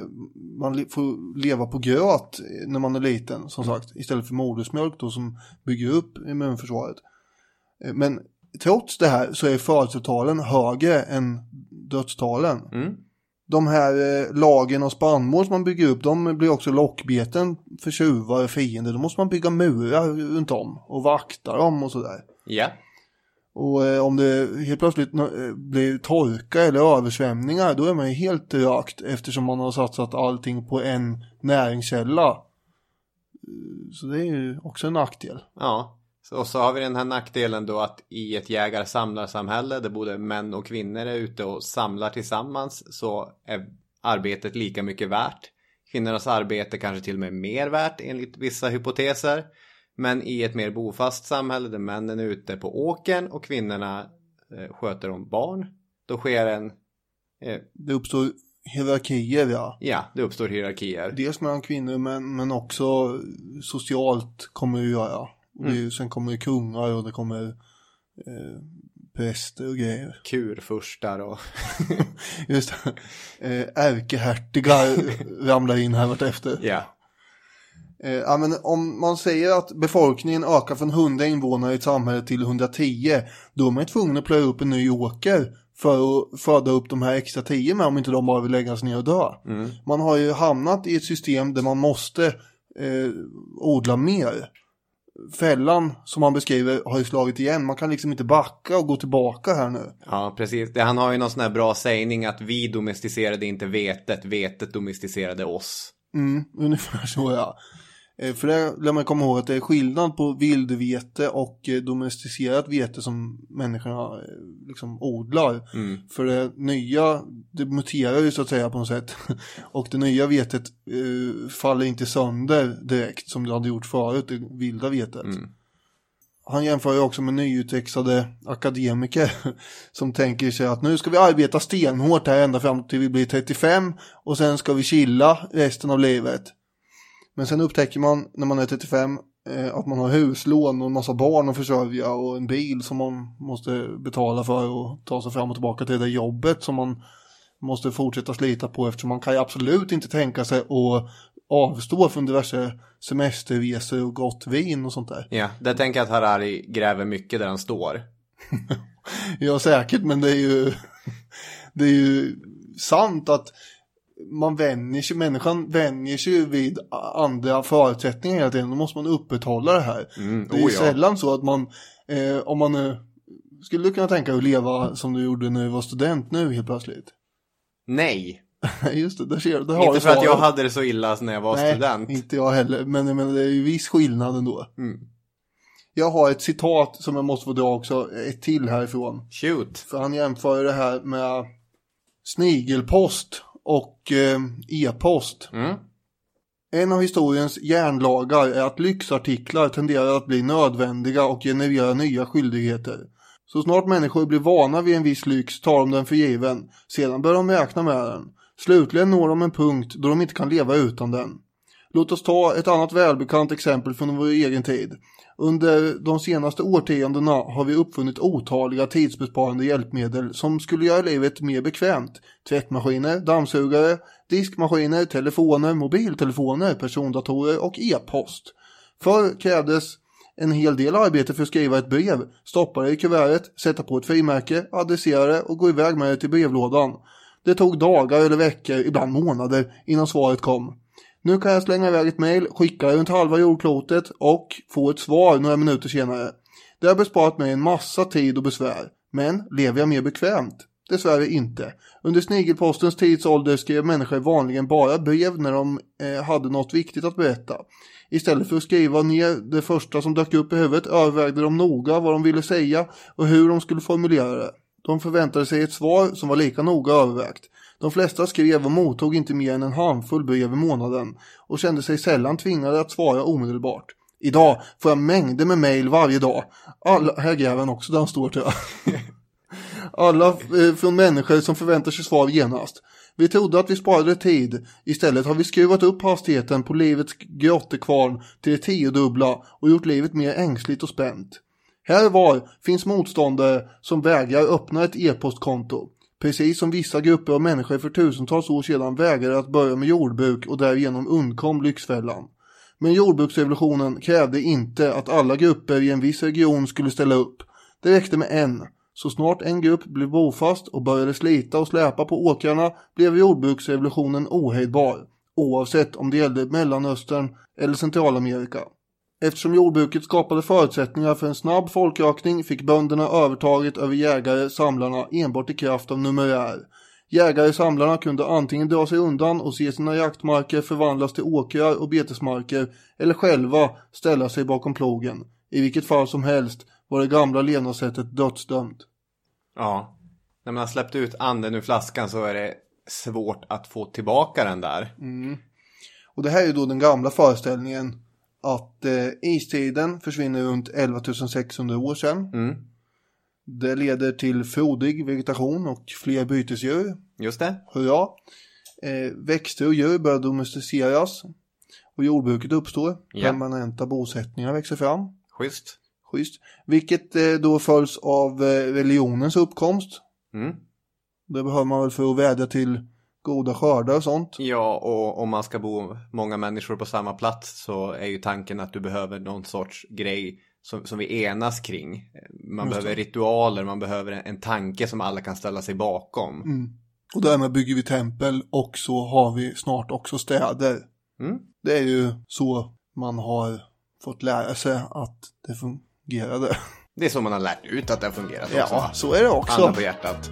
får leva på gröt när man är liten, som sagt. Istället för modersmjölk då, som bygger upp immunförsvaret. Men trots det här så är födelsetalen högre än dödstalen. De här lagen och spannmål som man bygger upp, de blir också lockbeten för tjuvar och fiender. Då måste man bygga murar runt om och vakta dem och sådär. Ja. Och om det helt plötsligt blir torka eller översvämningar, då är man ju helt rökt eftersom man har satsat allting på en näringskälla. Så det är ju också en nackdel. Ja. Och så har vi den här nackdelen då att i ett jägar-samlarsamhälle där både män och kvinnor är ute och samlar tillsammans så är arbetet lika mycket värt. Kvinnornas arbete kanske till och med mer värt enligt vissa hypoteser. Men i ett mer bofast samhälle där männen är ute på åkern och kvinnorna sköter om barn, då sker en... Det uppstår hierarkier, ja. Ja, det uppstår hierarkier. Dels mellan kvinnor men också socialt kommer det göra. Och sen kommer det kungar och det kommer präster och grejer. Kurfurstar och... Just det. Ärkehertigar ramlar in här vartefter. Ja. Ja, men om man säger att befolkningen ökar från 100 invånare i ett samhälle till 110, då är man tvungen att plöja upp en ny åker för att föda upp de här extra 10 med, om inte de bara vill läggas ner och dö. Man har ju hamnat i ett system där man måste odla mer. Fällan som han beskriver har ju slagit igen. Man kan liksom inte backa och gå tillbaka här nu. Ja, precis. Han har ju någon sån här bra sägning att vi domesticerade inte vetet, vetet domesticerade oss. Ungefär så, ja. För det lär man komma ihåg att det är skillnad på vildvete och domesticerat vete som människorna liksom odlar. För det nya, det muterar ju så att säga på något sätt. Och det nya vetet faller inte sönder direkt som det hade gjort förut, det vilda vetet. Han jämför ju också med nyutexade akademiker som tänker sig att nu ska vi arbeta stenhårt här ända fram till vi blir 35 och sen ska vi chilla resten av livet. Men sen upptäcker man när man är 35 att man har huslån och en massa barn att försörja och en bil som man måste betala för och ta sig fram och tillbaka till det jobbet som man måste fortsätta slita på, eftersom man kan ju absolut inte tänka sig att avstå från diverse semesterresor och gott vin och sånt där. Ja, det tänker jag att Harari gräver mycket där han står. Ja, säkert, men det är ju sant att människan vänjer sig vid andra förutsättningar hela tiden. Då måste man upprätthålla det här. Det är ju sällan så att man om man skulle kunna tänka att leva som du gjorde när du var student nu helt plötsligt. Nej. Just det, där har inte för att jag hade det så illa när jag var student. Nej, inte jag heller. Men det är ju viss skillnad ändå. Jag har ett citat som jag måste få dra också. Ett till härifrån. Shoot. För han jämför det här med snigelpost och e-post. En av historiens järnlagar är att lyxartiklar tenderar att bli nödvändiga och generera nya skyldigheter. Så snart människor blir vana vid en viss lyx tar de den för given. Sedan bör de räkna med den. Slutligen når de en punkt då de inte kan leva utan den. Låt oss ta ett annat välbekant exempel från vår egen tid. Under de senaste årtiondena har vi uppfunnit otaliga tidsbesparande hjälpmedel som skulle göra livet mer bekvämt. Tvättmaskiner, dammsugare, diskmaskiner, telefoner, mobiltelefoner, persondatorer och e-post. Förr krävdes en hel del arbete för att skriva ett brev, stoppa det i kuvertet, sätta på ett frimärke, adressera det och gå iväg med det till brevlådan. Det tog dagar eller veckor, ibland månader, innan svaret kom. Nu kan jag slänga iväg ett mejl, skicka runt halva jordklotet och få ett svar några minuter senare. Det har besparat mig en massa tid och besvär. Men lever jag mer bekvämt? Dessvärre inte. Under snigelpostens tidsålder skrev människor vanligen bara brev när de hade något viktigt att berätta. Istället för att skriva ner det första som dök upp i huvudet övervägde de noga vad de ville säga och hur de skulle formulera det. De förväntade sig ett svar som var lika noga övervägt. De flesta skrev och mottog inte mer än en handfull brev i månaden och kände sig sällan tvingade att svara omedelbart. Idag får jag mängder med mejl varje dag. Här gräver han också där han står, tror jag. Alla från människor som förväntar sig svar genast. Vi trodde att vi sparade tid. Istället har vi skruvat upp hastigheten på livets grottekvarn till det 10-dubbla och gjort livet mer ängsligt och spänt. Här var finns motståndare som vägrar öppna ett e-postkonto. Precis som vissa grupper av människor för tusentals år sedan vägrade att börja med jordbruk och därigenom undkom lyxfällan. Men jordbruksrevolutionen krävde inte att alla grupper i en viss region skulle ställa upp. Det räckte med en. Så snart en grupp blev bofast och började slita och släpa på åkrarna blev jordbruksrevolutionen ohejdbar, oavsett om det gällde Mellanöstern eller Centralamerika. Eftersom jordbruket skapade förutsättningar för en snabb folkökning fick bönderna övertaget över jägare-samlarna enbart i kraft av numerär. Jägare-samlarna kunde antingen dra sig undan och se sina jaktmarker förvandlas till åkrar och betesmarker eller själva ställa sig bakom plogen. I vilket fall som helst var det gamla levnadssättet dödsdömt. Ja, när man har släppt ut anden ur flaskan så är det svårt att få tillbaka den där. Och det här är då den gamla föreställningen att istiden försvinner runt 11 600 år sedan. Det leder till frodig vegetation och fler bytesdjur. Just det. Hurra. Växter och djur börjar domesticeras och jordbruket uppstår. Permanenta bosättningar växer fram. Schysst. Vilket då följs av religionens uppkomst. Det behöver man väl för att vädja till goda skördar och sånt. Ja, och om man ska bo många människor på samma plats så är ju tanken att du behöver någon sorts grej som vi enas kring. Man behöver ritualer, man behöver en tanke som alla kan ställa sig bakom. Och därmed bygger vi tempel och så har vi snart också städer. Det är ju så man har fått lära sig att det fungerade. Det är så man har lärt ut att det har fungerat också. Ja, så är det också. Handen på hjärtat.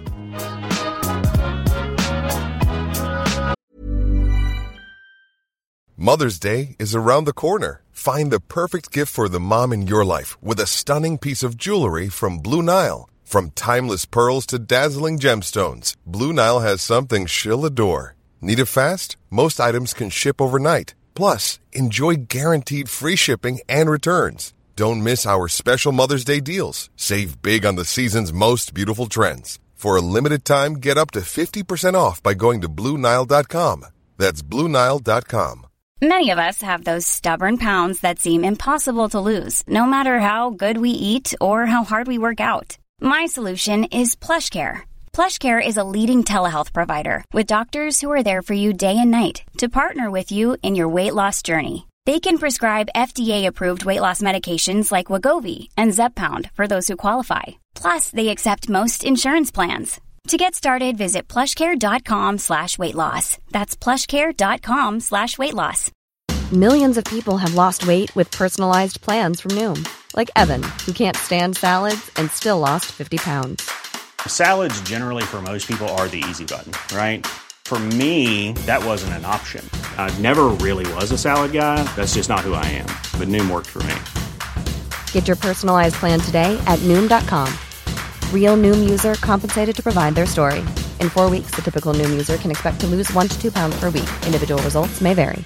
Mother's Day is around the corner. Find the perfect gift for the mom in your life with a stunning piece of jewelry from Blue Nile. From timeless pearls to dazzling gemstones, Blue Nile has something she'll adore. Need it fast? Most items can ship overnight. Plus, enjoy guaranteed free shipping and returns. Don't miss our special Mother's Day deals. Save big on the season's most beautiful trends. For a limited time, get up to 50% off by going to BlueNile.com. That's BlueNile.com. Many of us have those stubborn pounds that seem impossible to lose, no matter how good we eat or how hard we work out. My solution is PlushCare. PlushCare is a leading telehealth provider with doctors who are there for you day and night to partner with you in your weight loss journey. They can prescribe FDA-approved weight loss medications like Wegovy and Zepbound for those who qualify. Plus, they accept most insurance plans. To get started, visit plushcare.com/weightloss. That's plushcare.com/weightloss. Millions of people have lost weight with personalized plans from Noom. Like Evan, who can't stand salads and still lost 50 pounds. Salads generally for most people are the easy button, right? For me, that wasn't an option. I never really was a salad guy. That's just not who I am. But Noom worked for me. Get your personalized plan today at Noom.com. Real Noom user compensated to provide their story. In 4 weeks, the typical Noom user can expect to lose 1 to 2 pounds per week. Individual results may vary.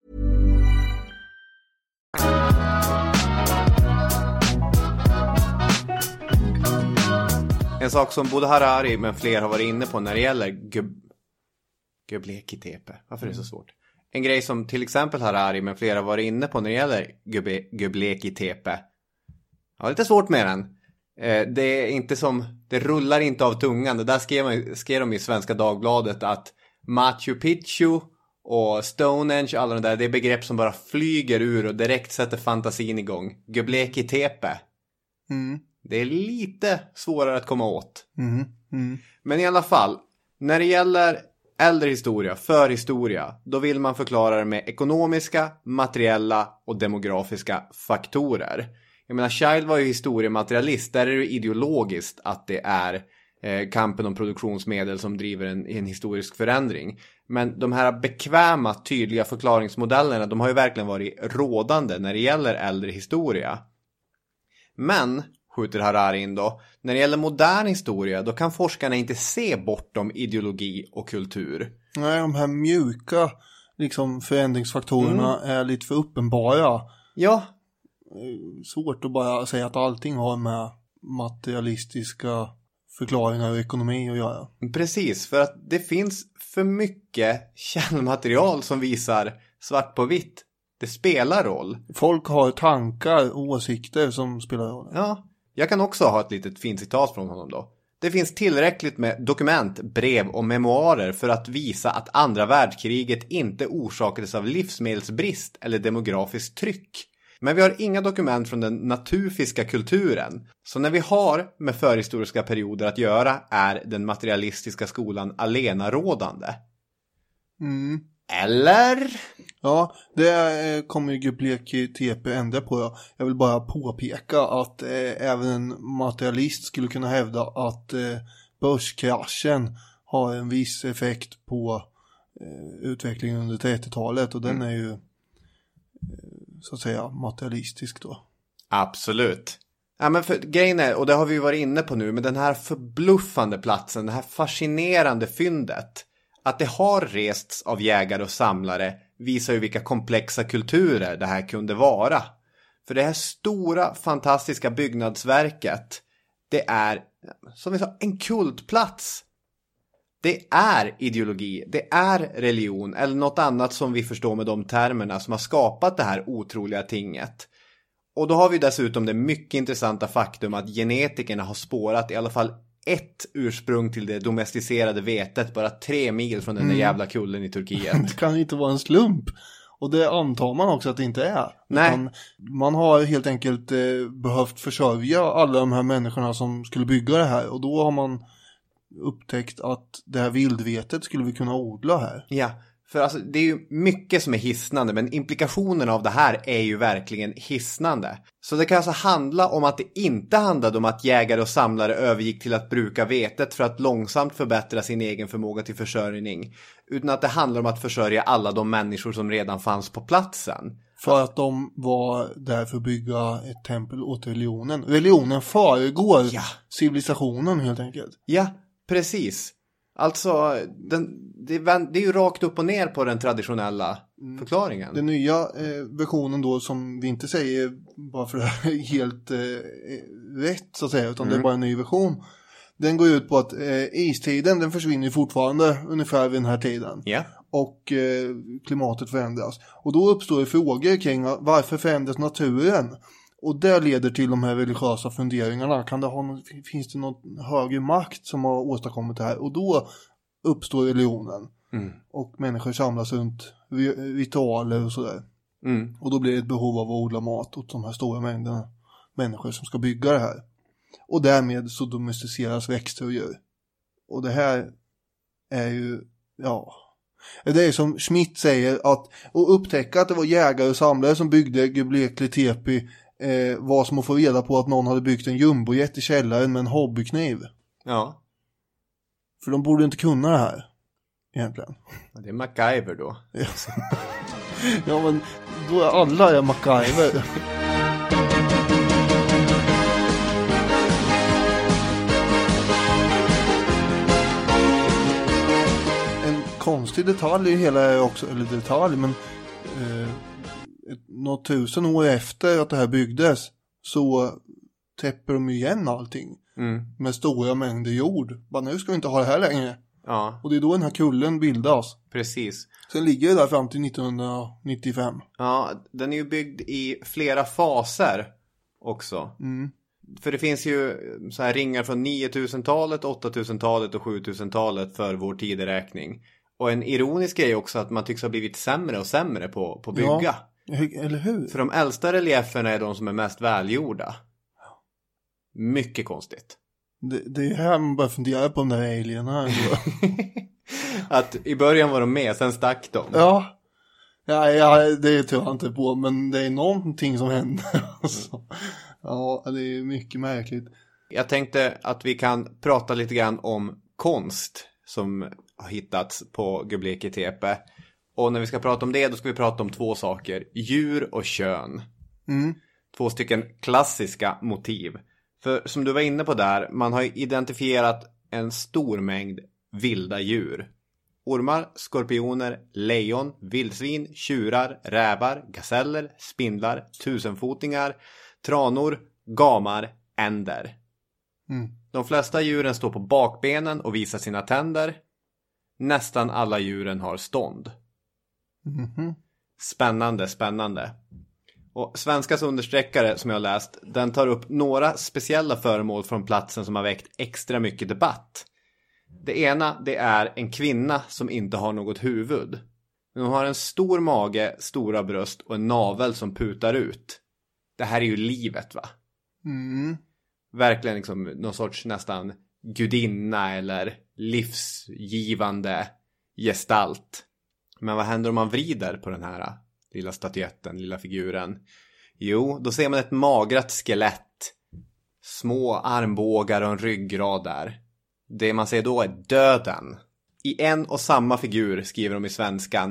En sak som både Harari men fler har varit inne på när det gäller Göbekli Tepe. Varför är det så svårt? En grej som till exempel Harari men fler har varit inne på när det gäller Göbekli Tepe. Jag har lite svårt med den. Det är inte som, det rullar inte av tungan. Det där skrev de i Svenska Dagbladet att Machu Picchu och Stonehenge, alla de där, det är begrepp som bara flyger ur och direkt sätter fantasin igång. Göbekli Tepe. Det är lite svårare att komma åt. Men i alla fall, när det gäller äldre historia, förhistoria, då vill man förklara det med ekonomiska, materiella och demografiska faktorer. Jag menar, Child var ju historiematerialist. Där är det ideologiskt att det är kampen om produktionsmedel som driver en historisk förändring. Men de här bekväma, tydliga förklaringsmodellerna, de har ju verkligen varit rådande när det gäller äldre historia. Men, skjuter Harari in då, när det gäller modern historia, då kan forskarna inte se bortom ideologi och kultur. Nej, de här mjuka liksom, förändringsfaktorerna är lite för uppenbara. Ja. Svårt att bara säga att allting har med materialistiska förklaringar och ekonomi att göra. Precis, för att det finns för mycket källmaterial som visar svart på vitt. Det spelar roll. Folk har tankar och åsikter som spelar roll. Ja, jag kan också ha ett litet fint citat från honom då. Det finns tillräckligt med dokument, brev och memoarer för att visa att andra världskriget inte orsakades av livsmedelsbrist eller demografiskt tryck. Men vi har inga dokument från den naturfiska kulturen. Så när vi har med förhistoriska perioder att göra är den materialistiska skolan alenarådande. Eller? Ja, det kommer ju Göbekli Tepe ändra på. Jag vill bara påpeka att även en materialist skulle kunna hävda att börskraschen har en viss effekt på utvecklingen under 30-talet. Och den är ju så att säga materialistisk då. Absolut. Ja, men för grejen är, och det har vi ju varit inne på nu, men den här förbluffande platsen, det här fascinerande fyndet, att det har rests av jägare och samlare visar ju vilka komplexa kulturer det här kunde vara. För det här stora, fantastiska byggnadsverket, det är, som vi sa, en kultplats. Det är ideologi, det är religion eller något annat som vi förstår med de termerna som har skapat det här otroliga tinget. Och då har vi dessutom det mycket intressanta faktum att genetikerna har spårat i alla fall ett ursprung till det domesticerade vetet bara 3 mil från den där jävla kullen i Turkiet. Det kan inte vara en slump. Och det antar man också att det inte är. Nej. Utan man har helt enkelt behövt försörja alla de här människorna som skulle bygga det här. Och då har man upptäckt att det här vildvetet skulle vi kunna odla här. Ja, för alltså, det är ju mycket som är hisnande, men implikationerna av det här är ju verkligen hisnande. Så det kan alltså handla om att det inte handlade om att jägare och samlare övergick till att bruka vetet för att långsamt förbättra sin egen förmåga till försörjning, utan att det handlar om att försörja alla de människor som redan fanns på platsen. För att de var där för att bygga ett tempel åt religionen. Religionen föregår civilisationen helt enkelt. Ja, precis. Alltså, det är ju rakt upp och ner på den traditionella förklaringen. Den nya versionen då, som vi inte säger bara för det här är helt rätt så att säga, utan det är bara en ny version. Den går ut på att istiden, den försvinner fortfarande ungefär vid den här tiden. Ja. Och klimatet förändras. Och då uppstår det frågor kring varför förändras naturen? Och det leder till de här religiösa funderingarna. Finns det någon högre makt som har åstadkommit det här? Och då uppstår religionen. Och människor samlas runt ritualer och sådär. Och då blir det ett behov av att odla mat åt de här stora mängderna människor som ska bygga det här. Och därmed så domesticeras växter och djur. Och det här är ju, det är som Schmidt säger, att upptäcka att det var jägare och samlare som byggde Göbekli Tepe var som att få reda på att någon hade byggt en jumbojet i källaren med en hobbykniv. Ja. För de borde inte kunna det här egentligen. Det är MacGyver då. Ja, men då är alla MacGyver. En konstig detalj i hela är också, eller detalj, men något 1000 år efter att det här byggdes så täpper de igen allting med stora mängder jord. Bara, nu ska vi inte ha det här längre. Ja. Och det är då den här kullen bildas. Precis. Sen ligger det där fram till 1995. Ja, den är ju byggd i flera faser också. För det finns ju så här ringar från 9000-talet, 8000-talet och 7000-talet för vår tideräkning. Och en ironisk grej också att man tycks ha blivit sämre och sämre på att bygga. Ja, eller hur? För de äldsta relieferna är de som är mest välgjorda. Mycket konstigt. Det är här man bara funderar på de där alienerna. Att i början var de med, sen stack de. Ja, det tror jag inte på. Men det är någonting som händer. Ja, det är mycket märkligt. Jag tänkte att vi kan prata lite grann om konst som har hittats på Göbekli Tepe. Och när vi ska prata om det, då ska vi prata om 2 saker. Djur och kön. 2 stycken klassiska motiv. För som du var inne på där, man har identifierat en stor mängd vilda djur. Ormar, skorpioner, lejon, vildsvin, tjurar, rävar, gaseller, spindlar, tusenfotingar, tranor, gamar, änder. De flesta djuren står på bakbenen och visar sina tänder. Nästan alla djuren har stånd. Spännande. Och Svenskas understreckare som jag har läst, den tar upp några speciella föremål från platsen som har väckt extra mycket debatt. Det ena, det är en kvinna som inte har något huvud. Men hon har en stor mage, stora bröst och en navel som putar ut. Det här är ju livet, va? Verkligen liksom någon sorts nästan gudinna eller livsgivande gestalt. Men vad händer om man vrider på den här lilla statyetten, lilla figuren? Jo, då ser man ett magrat skelett. Små armbågar och en ryggrad där. Det man ser då är döden. I en och samma figur skriver de i svenskan: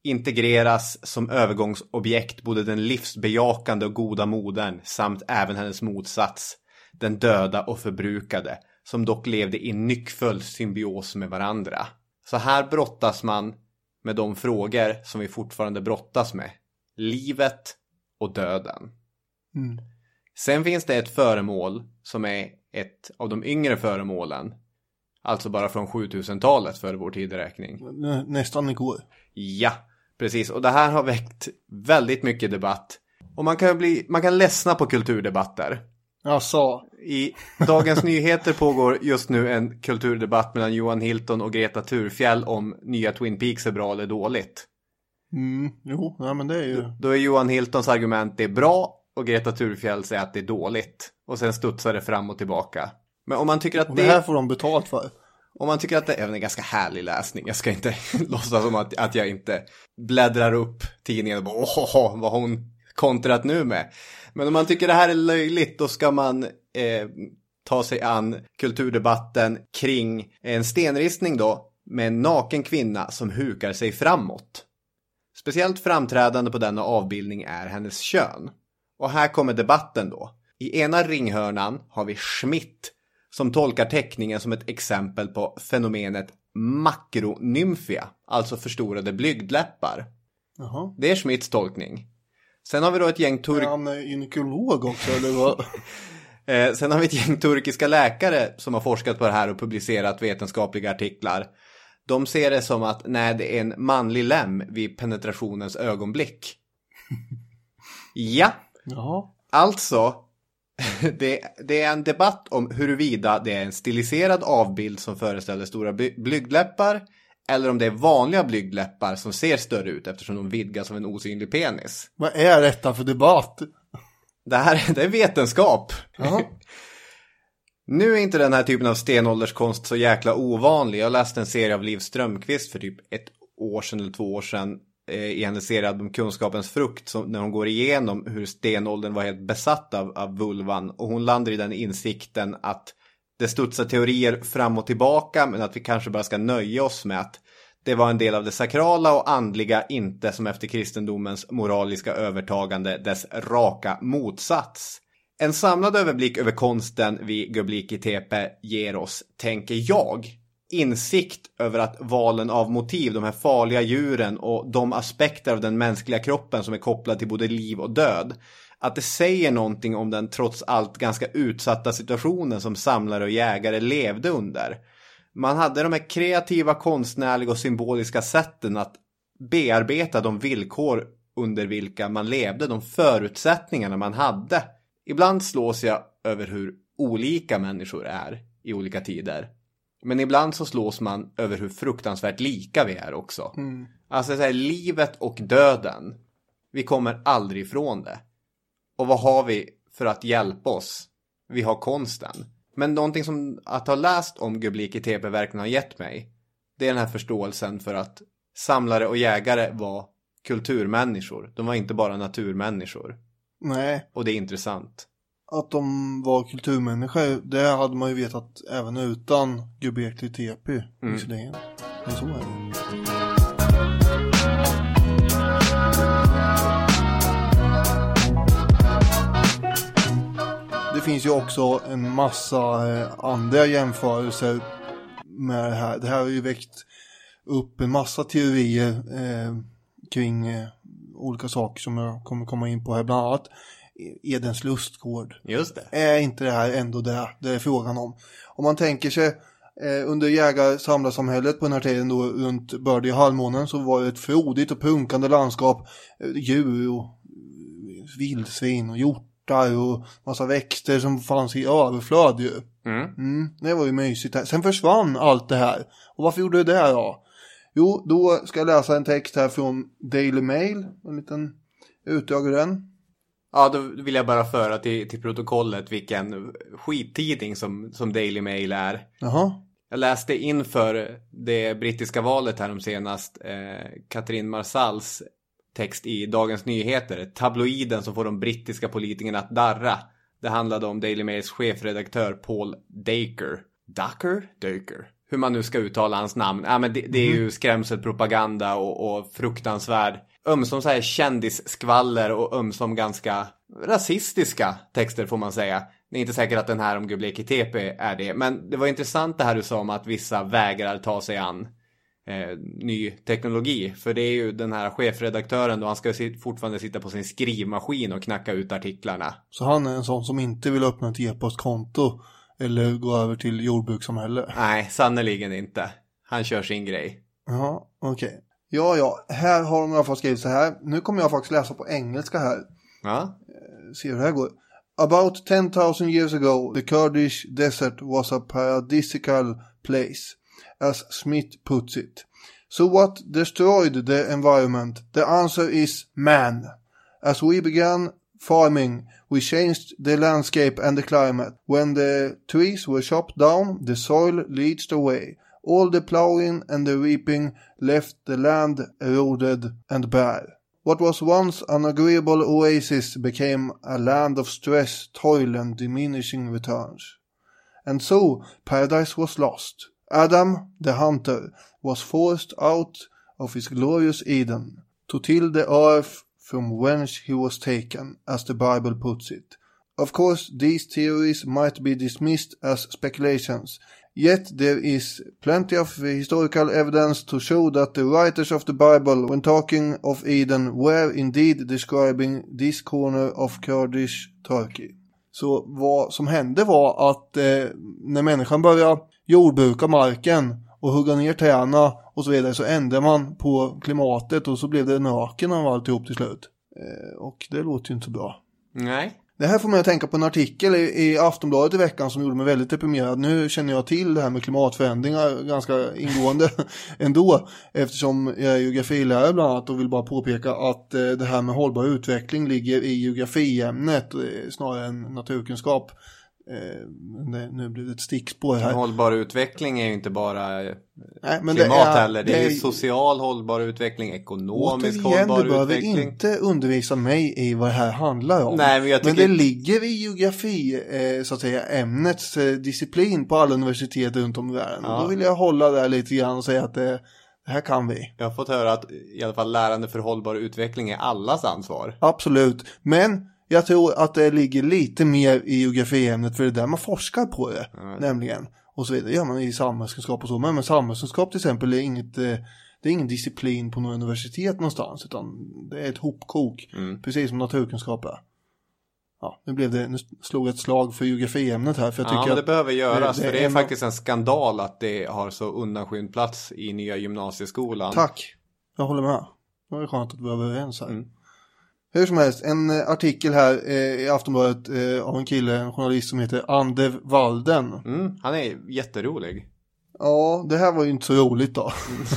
integreras som övergångsobjekt både den livsbejakande och goda modern samt även hennes motsats, den döda och förbrukade, som dock levde i nyckfull symbios med varandra. Så här brottas man med de frågor som vi fortfarande brottas med. Livet och döden. Mm. Sen finns det ett föremål som är ett av de yngre föremålen. Alltså bara från 7000-talet före vår tideräkning. Nästan igår. Ja, precis. Och det här har väckt väldigt mycket debatt. Och man kan ledsna på kulturdebatter. Alltså. I Dagens Nyheter pågår just nu en kulturdebatt mellan Johan Hilton och Greta Thurfjell om nya Twin Peaks är bra eller dåligt. Jo, ja, men det är ju... Då är Johan Hiltons argument det är bra och Greta Thurfjell säger att det är dåligt. Och sen studsar det fram och tillbaka. Men om man tycker att det här får de betalt för. Om man tycker att det är en ganska härlig läsning. Jag ska inte låtsas som att jag inte bläddrar upp tidningen och bara vad hon kontrat nu med. Men om man tycker det här är löjligt, då ska man ta sig an kulturdebatten kring en stenristning då med en naken kvinna som hukar sig framåt. Speciellt framträdande på denna avbildning är hennes kön. Och här kommer debatten då. I ena ringhörnan har vi Schmidt som tolkar teckningen som ett exempel på fenomenet makronymfia, alltså förstorade blygdläppar. Jaha. Det är Schmidts tolkning. Sen har vi då ett gäng Är han gynekolog också, eller vad? Sen har vi ett gäng turkiska läkare som har forskat på det här och publicerat vetenskapliga artiklar. De ser det som att det är en manlig lem vid penetrationens ögonblick. Ja. Jaha. Alltså, det är en debatt om huruvida det är en stiliserad avbild som föreställer stora blygdläppar eller om det är vanliga blygdläppar som ser större ut eftersom de vidgas av en osynlig penis. Vad är detta för debatt? Det är vetenskap. Nu är inte den här typen av stenålderskonst så jäkla ovanlig. Jag läste en serie av Liv Strömquist för typ 1 år sedan eller 2 år sedan i hennes serie om kunskapens frukt, som när hon går igenom hur stenåldern var helt besatt av vulvan, och hon landar i den insikten att det studsar teorier fram och tillbaka, men att vi kanske bara ska nöja oss med att det var en del av det sakrala och andliga, inte som efter kristendomens moraliska övertagande dess raka motsats. En samlad överblick över konsten vi Göbliki Tepe ger oss, tänker jag, insikt över att valen av motiv, de här farliga djuren och de aspekter av den mänskliga kroppen som är kopplade till både liv och död, att det säger någonting om den trots allt ganska utsatta situationen som samlare och jägare levde under. Man hade de här kreativa, konstnärliga och symboliska sätten att bearbeta de villkor under vilka man levde, de förutsättningarna man hade. Ibland slås jag över hur olika människor är i olika tider. Men ibland så slås man över hur fruktansvärt lika vi är också. Alltså så här, livet och döden, vi kommer aldrig ifrån det. Och vad har vi för att hjälpa oss? Vi har konsten. Men någonting som att ha läst om Göbliki Tepe verkligen har gett mig, det är den här förståelsen för att samlare och jägare var kulturmänniskor. De var inte bara naturmänniskor. Nej. Och det är intressant. Att de var kulturmänniskor, det hade man ju vetat även utan Göbliki Tepe. Men så är det. Det finns ju också en massa andra jämförelser med det här. Det här har ju väckt upp en massa teorier kring olika saker som jag kommer komma in på här. Bland annat Edens lustgård. Just det. Är inte det här ändå det är frågan om? Om man tänker sig under jägar-samlarsamhället på den här tiden då, runt bördiga halvmånen, så var det ett frodigt och prunkande landskap. Djur och vildsvin och hjortar och massa växter som fanns i överflöd ju. Det var ju mysigt här. Sen försvann allt det här. Och varför gjorde det här då? Jo, då ska jag läsa en text här från Daily Mail. En liten utdrag ur den. Ja, då vill jag bara föra till protokollet vilken skittidning som Daily Mail är. Jaha. Jag läste inför det brittiska valet här senast Katrin Marsals text i Dagens Nyheter. Tabloiden som får de brittiska politikerna att darra. Det handlade om Daily Mails chefredaktör Paul Dacre. Dacre? hur man nu ska uttala hans namn. Ja, men det är ju skrämselpropaganda och fruktansvärd. Ömsom så här kändisskvaller och ömsom ganska rasistiska texter får man säga. Det är inte säkert att den här om Göbekli Tepe är det. Men det var intressant det här du sa om att vissa vägrar ta sig an ny teknologi. För det är ju den här chefredaktören då, han ska fortfarande sitta på sin skrivmaskin och knacka ut artiklarna. Så han är en sån som inte vill öppna ett e-postkonto eller gå över till jordbrukssamhälle? Nej, sannoliken inte. Han kör sin grej. Ja, okej. Ja, här har de i alla fall skrivit så här. Nu kommer jag faktiskt läsa på engelska här. Ja. Se hur det här går. About 10,000 years ago, the Kurdish desert was a paradisical place, as Smith puts it. So what destroyed the environment? The answer is man. As we began farming, we changed the landscape and the climate. When the trees were chopped down, the soil leached away. All the plowing and the reaping left the land eroded and bare. What was once an agreeable oasis became a land of stress, toil and diminishing returns. And so paradise was lost. Adam, the hunter, was forced out of his glorious Eden to till the earth from whence he was taken, as the Bible puts it. Of course, these theories might be dismissed as speculations, yet there is plenty of historical evidence to show that the writers of the Bible, when talking of Eden, were indeed describing this corner of Kurdish Turkey. Så vad som hände var att när människan började jordbruka marken och hugga ner träna och så vidare, så ändrade man på klimatet och så blev det en öken av alltihop till slut. Och det låter ju inte så bra. Nej. Det här får mig att tänka på en artikel i Aftonbladet i veckan som gjorde mig väldigt deprimerad. Nu känner jag till det här med klimatförändringar ganska ingående ändå, eftersom jag är geografilärare bland annat och vill bara påpeka att det här med hållbar utveckling ligger i geografiämnet snarare än naturkunskap. Nu blir det ett stickspår här. Hållbar utveckling är ju inte bara men klimat heller. Det är ju social hållbar utveckling, ekonomisk hållbar utveckling. Du behöver inte undervisa mig i vad det här handlar om. Nej, men jag tycker... men det ligger i geografi så att säga ämnets disciplin på alla universitet runt om i världen. Ja. Och då vill jag hålla där lite grann och säga att det här kan vi. Jag har fått höra att i alla fall lärande för hållbar utveckling är allas ansvar. Absolut, men jag tror att det ligger lite mer i geografiämnet, för det är där man forskar på det, nämligen. Och så vidare, det gör man i samhällskunskap och så. Men samhällskunskap till exempel är det är ingen disciplin på något universitet någonstans, utan det är ett hopkok, precis som naturkunskap är. Ja, nu slog ett slag för geografiämnet här, för jag tycker men det behöver göras, för det är faktiskt en skandal att det har så undanskymd plats i nya gymnasieskolan. Tack, jag håller med. Det är skönt att vi är överens här. Hur som helst, en artikel här i Aftonbladet av en kille, en journalist som heter Ander Walden. Han är jätterolig. Ja, det här var ju inte så roligt då.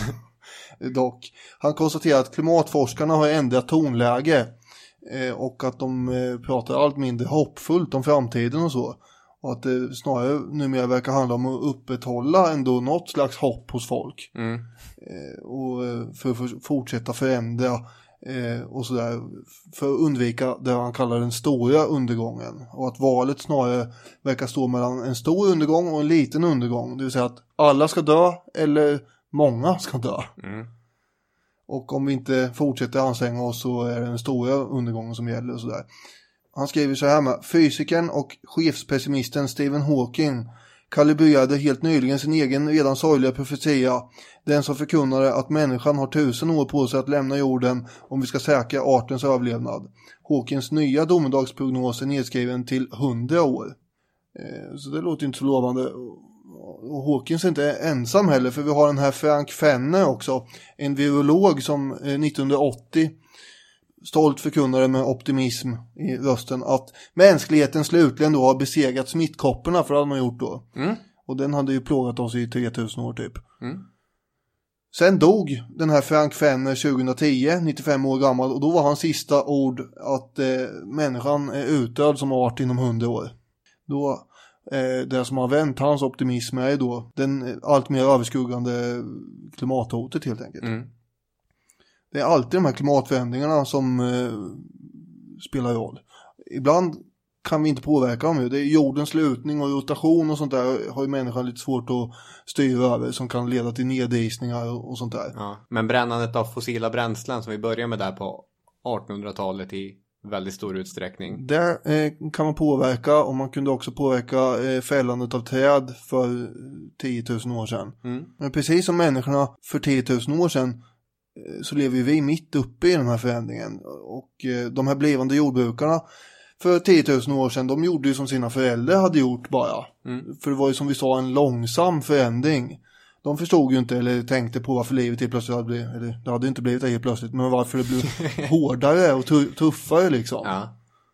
Dock. Han konstaterar att klimatforskarna har ändrat tonläge och att de pratar allt mindre hoppfullt om framtiden och så. Och att det snarare numera verkar handla om att upprätthålla ändå något slags hopp hos folk. Och för att fortsätta förändra och sådär, för att undvika det han kallar den stora undergången, och att valet snarare verkar stå mellan en stor undergång och en liten undergång, det vill säga att alla ska dö eller många ska dö. Och om vi inte fortsätter anstränga oss så är det den stora undergången som gäller och sådär. Han skriver så här med: fysikern och chefspessimisten Stephen Hawking kalibrerade helt nyligen sin egen redan sorgliga profetia, den som förkunnade att människan har 1000 år på sig att lämna jorden om vi ska säkra artens överlevnad. Hawkings nya domedagsprognos är nedskriven till 100 år. Så det låter inte så lovande. Och Hawkins är inte ensam heller, för vi har den här Frank Fenner också, en virolog som 1980 stolt förkunnade med optimism i rösten att mänskligheten slutligen då har besegrat smittkopporna, för det hade man gjort då. Och den hade ju plågat oss i 3000 år typ. Sen dog den här Frank Fenner 2010, 95 år gammal, och då var hans sista ord att människan är utdöd som art inom 100 år. Då det som har vänt hans optimism är då den allt mer överskuggande klimathotet helt enkelt. Det är alltid de här klimatförändringarna som spelar roll. Ibland kan vi inte påverka dem ju. Det är jordens slutning och rotation och sånt där har ju människan lite svårt att styra över, som kan leda till nedisningar och sånt där. Ja, men brännandet av fossila bränslen som vi börjar med där på 1800-talet i väldigt stor utsträckning. Där kan man påverka, och man kunde också påverka fällandet av träd för 10 000 år sedan. Men precis som människorna för 10 000 år sedan så lever vi mitt uppe i den här förändringen. Och de här blivande jordbrukarna för 10 000 år sedan, de gjorde ju som sina föräldrar hade gjort bara. För det var ju som vi sa en långsam förändring. De förstod ju inte eller tänkte på varför livet helt plötsligt hade blivit, eller det hade inte blivit det helt plötsligt, men varför det blev hårdare och tuffare liksom. Ja.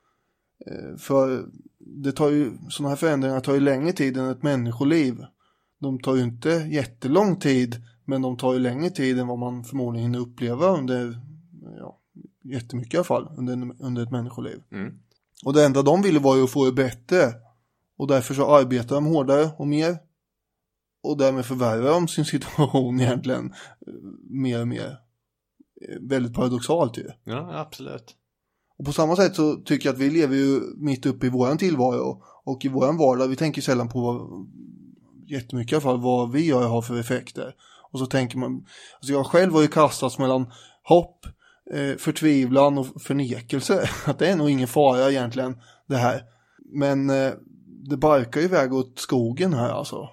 För det tar ju, sådana här förändringar tar ju längre tid än ett människoliv. De tar ju inte jättelång tid, men de tar ju längre tid än vad man förmodligen hinner uppleva under, jättemycket i alla fall, under ett människoliv. Och det enda de ville var ju att få det bättre. Och därför så arbetar de hårdare och mer. Och därmed förvärrar de sin situation egentligen mer och mer. Väldigt paradoxalt ju. Ja, absolut. Och på samma sätt så tycker jag att vi lever ju mitt uppe i våran tillvaro. Och i våran vardag, vi tänker sällan på jättemycket i alla fall vad vi gör har för effekter. Och så tänker man, alltså jag själv har ju kastats mellan hopp, förtvivlan och förnekelse. Att det är nog ingen fara egentligen det här. Men det barkar ju iväg åt skogen här alltså.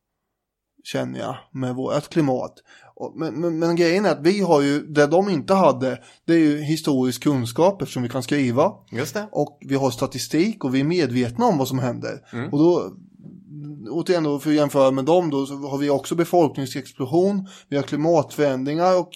Känner jag med vårt klimat. Men grejen är att vi har ju, det de inte hade, det är ju historisk kunskap eftersom vi kan skriva. Just det. Och vi har statistik och vi är medvetna om vad som händer. Och då, återigen då, för att jämföra med dem då, så har vi också befolkningsexplosion, vi har klimatförändringar och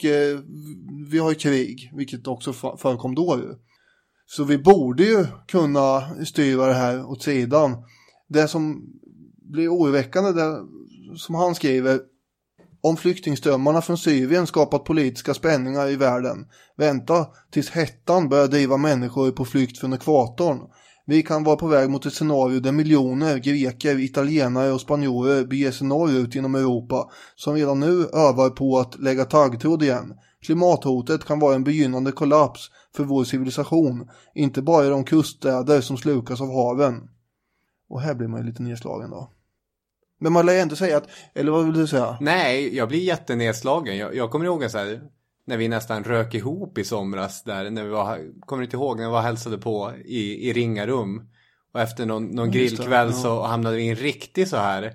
vi har krig, vilket också förekom då ju. Så vi borde ju kunna styra det här åt sidan. Det som blir oroväckande, det som han skriver, om flyktingströmmarna från Syrien skapat politiska spänningar i världen. Vänta tills hettan börjar driva människor på flykt från ekvatorn. Vi kan vara på väg mot ett scenario där miljoner greker, italienare och spanjorer beger sig norrut genom Europa, som redan nu övar på att lägga taggtråd igen. Klimathotet kan vara en begynnande kollaps för vår civilisation, inte bara i de kuststäder som slukas av haven. Och här blir man lite nedslagen då. Men man lär inte säga att, eller vad vill du säga? Nej, jag blir jättenedslagen. Jag kommer ihåg så här, när vi nästan rök ihop i somras där, när vi kommer inte ihåg när vi var hälsade på i Ringarum, och efter någon grillkväll så hamnade vi i en riktig så här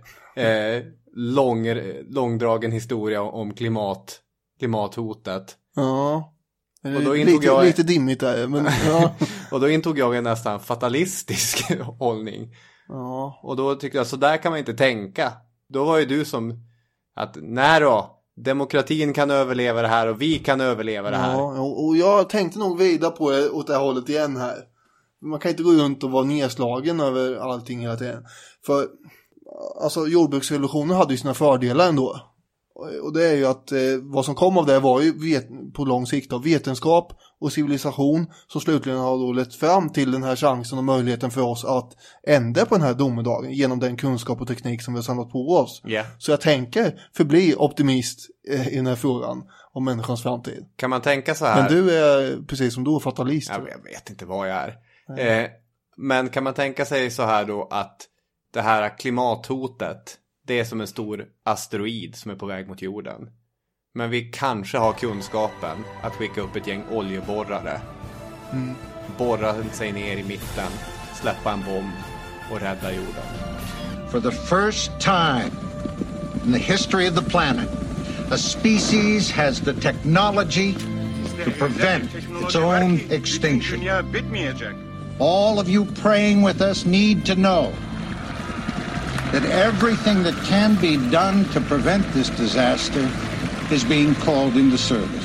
långdragen historia om klimathotet. Ja. Och då intog lite dimmigt där, men ja. Och då intog jag en nästan fatalistisk hållning. Ja. Och då tyckte jag, så där kan man inte tänka. Då var ju du som att, nej då, demokratin kan överleva det här och vi kan överleva det här. Ja, och jag tänkte nog vidare på det åt det här hållet igen här. Man kan inte gå runt och vara nedslagen över allting hela tiden. För alltså jordbruksrevolutionen hade ju sina fördelar ändå. Och det är ju att vad som kom av det var ju på lång sikt av vetenskap och civilisation som slutligen har då lett fram till den här chansen och möjligheten för oss att ändra på den här domedagen genom den kunskap och teknik som vi har samlat på oss. Yeah. Så jag tänker förbli optimist i den här frågan om människans framtid. Kan man tänka så här? Men du är precis som du fatalist. Jag vet inte vad jag är. Men kan man tänka sig så här då att det här klimathotet, det är som en stor asteroid som är på väg mot jorden. Men vi kanske har kunskapen att skicka upp ett gäng oljeborrare. Borra sig ner i mitten, släppa en bomb och rädda jorden. For the first time in the history of the planet, a species has the technology to prevent its own extinction. All of you praying with us need to know that everything that can be done to prevent this disaster is being called into service.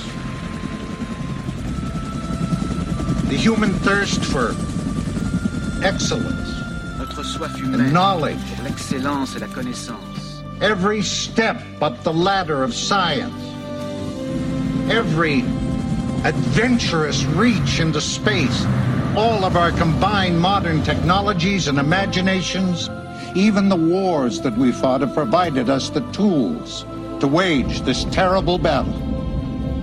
The human thirst for excellence, notre soif humaine, knowledge, l'excellence et la connaissance. Every step up the ladder of science, every adventurous reach into space, all of our combined modern technologies and imaginations, even the wars that we fought have provided us the tools to wage this terrible battle.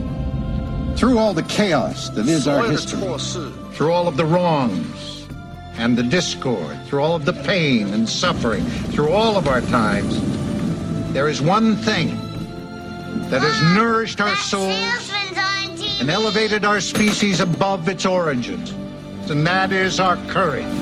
Through all the chaos that is our history, through all of the wrongs and the discord, through all of the pain and suffering, through all of our times, there is one thing that has nourished our souls and elevated our species above its origins, and that is our courage.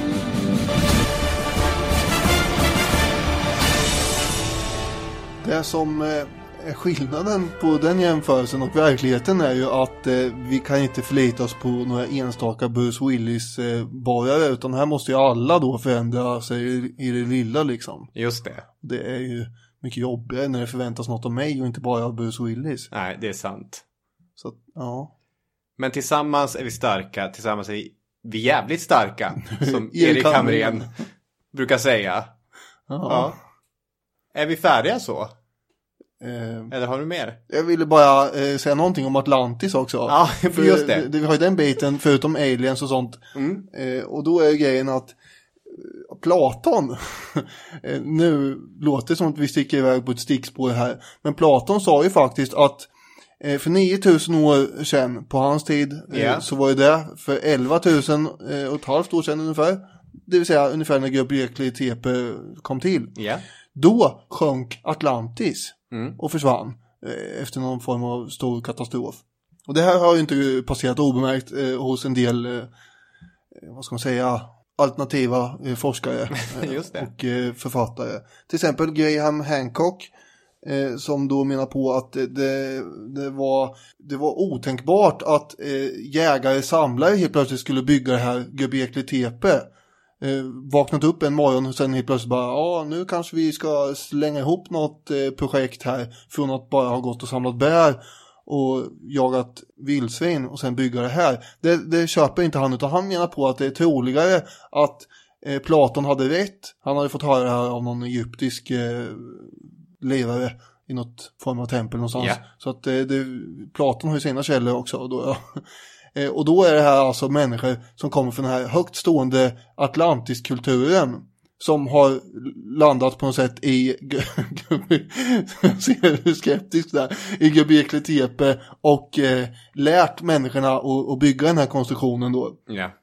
Det som är skillnaden på den jämförelsen och verkligheten är ju att vi kan inte förlita oss på några enstaka Bruce Willis-borgare, utan här måste ju alla då förändra sig i det lilla liksom. Just det. Det är ju mycket jobbigare när det förväntas något av mig och inte bara av Bruce Willis. Nej, det är sant. Så, ja. Men tillsammans är vi starka, tillsammans är vi jävligt starka, som Erik Hamrén brukar säga. Ja. Är vi färdiga så? Eller har du mer? Jag ville bara säga någonting om Atlantis också. Ja, för just det. Vi har ju den biten förutom aliens och sånt. Och då är grejen att Platon, nu låter det som att vi sticker iväg på ett stickspår här, men Platon sa ju faktiskt att för 9000 år sedan på hans tid så var det för 11 000 och ett halvt år sedan ungefär, det vill säga ungefär när Göbekli Tepe kom till. Då sjönk Atlantis och försvann efter någon form av stor katastrof. Och det här har ju inte passerat obemärkt hos en del vad ska man säga, alternativa forskare Just det. och författare. Till exempel Graham Hancock som då menar på att det var otänkbart att jägare-samlare helt plötsligt skulle bygga det här Göbekli Tepe. Vaknat upp en morgon och sen helt plötsligt bara, nu kanske vi ska slänga ihop något projekt här från att bara ha gått och samlat bär och jagat vildsvin och sen bygga det här. Det köper inte han, utan han menar på att det är troligare att Platon hade rätt. Han hade fått höra det här av någon egyptisk ledare i något form av tempel någonstans. Så att Platon har ju sina källor också då, och då är det här alltså människor som kommer från den här högt stående Atlantiskulturen som har landat på något sätt i ser du skeptisk där, i Göbekli Tepe och lärt människorna att bygga den här konstruktionen då.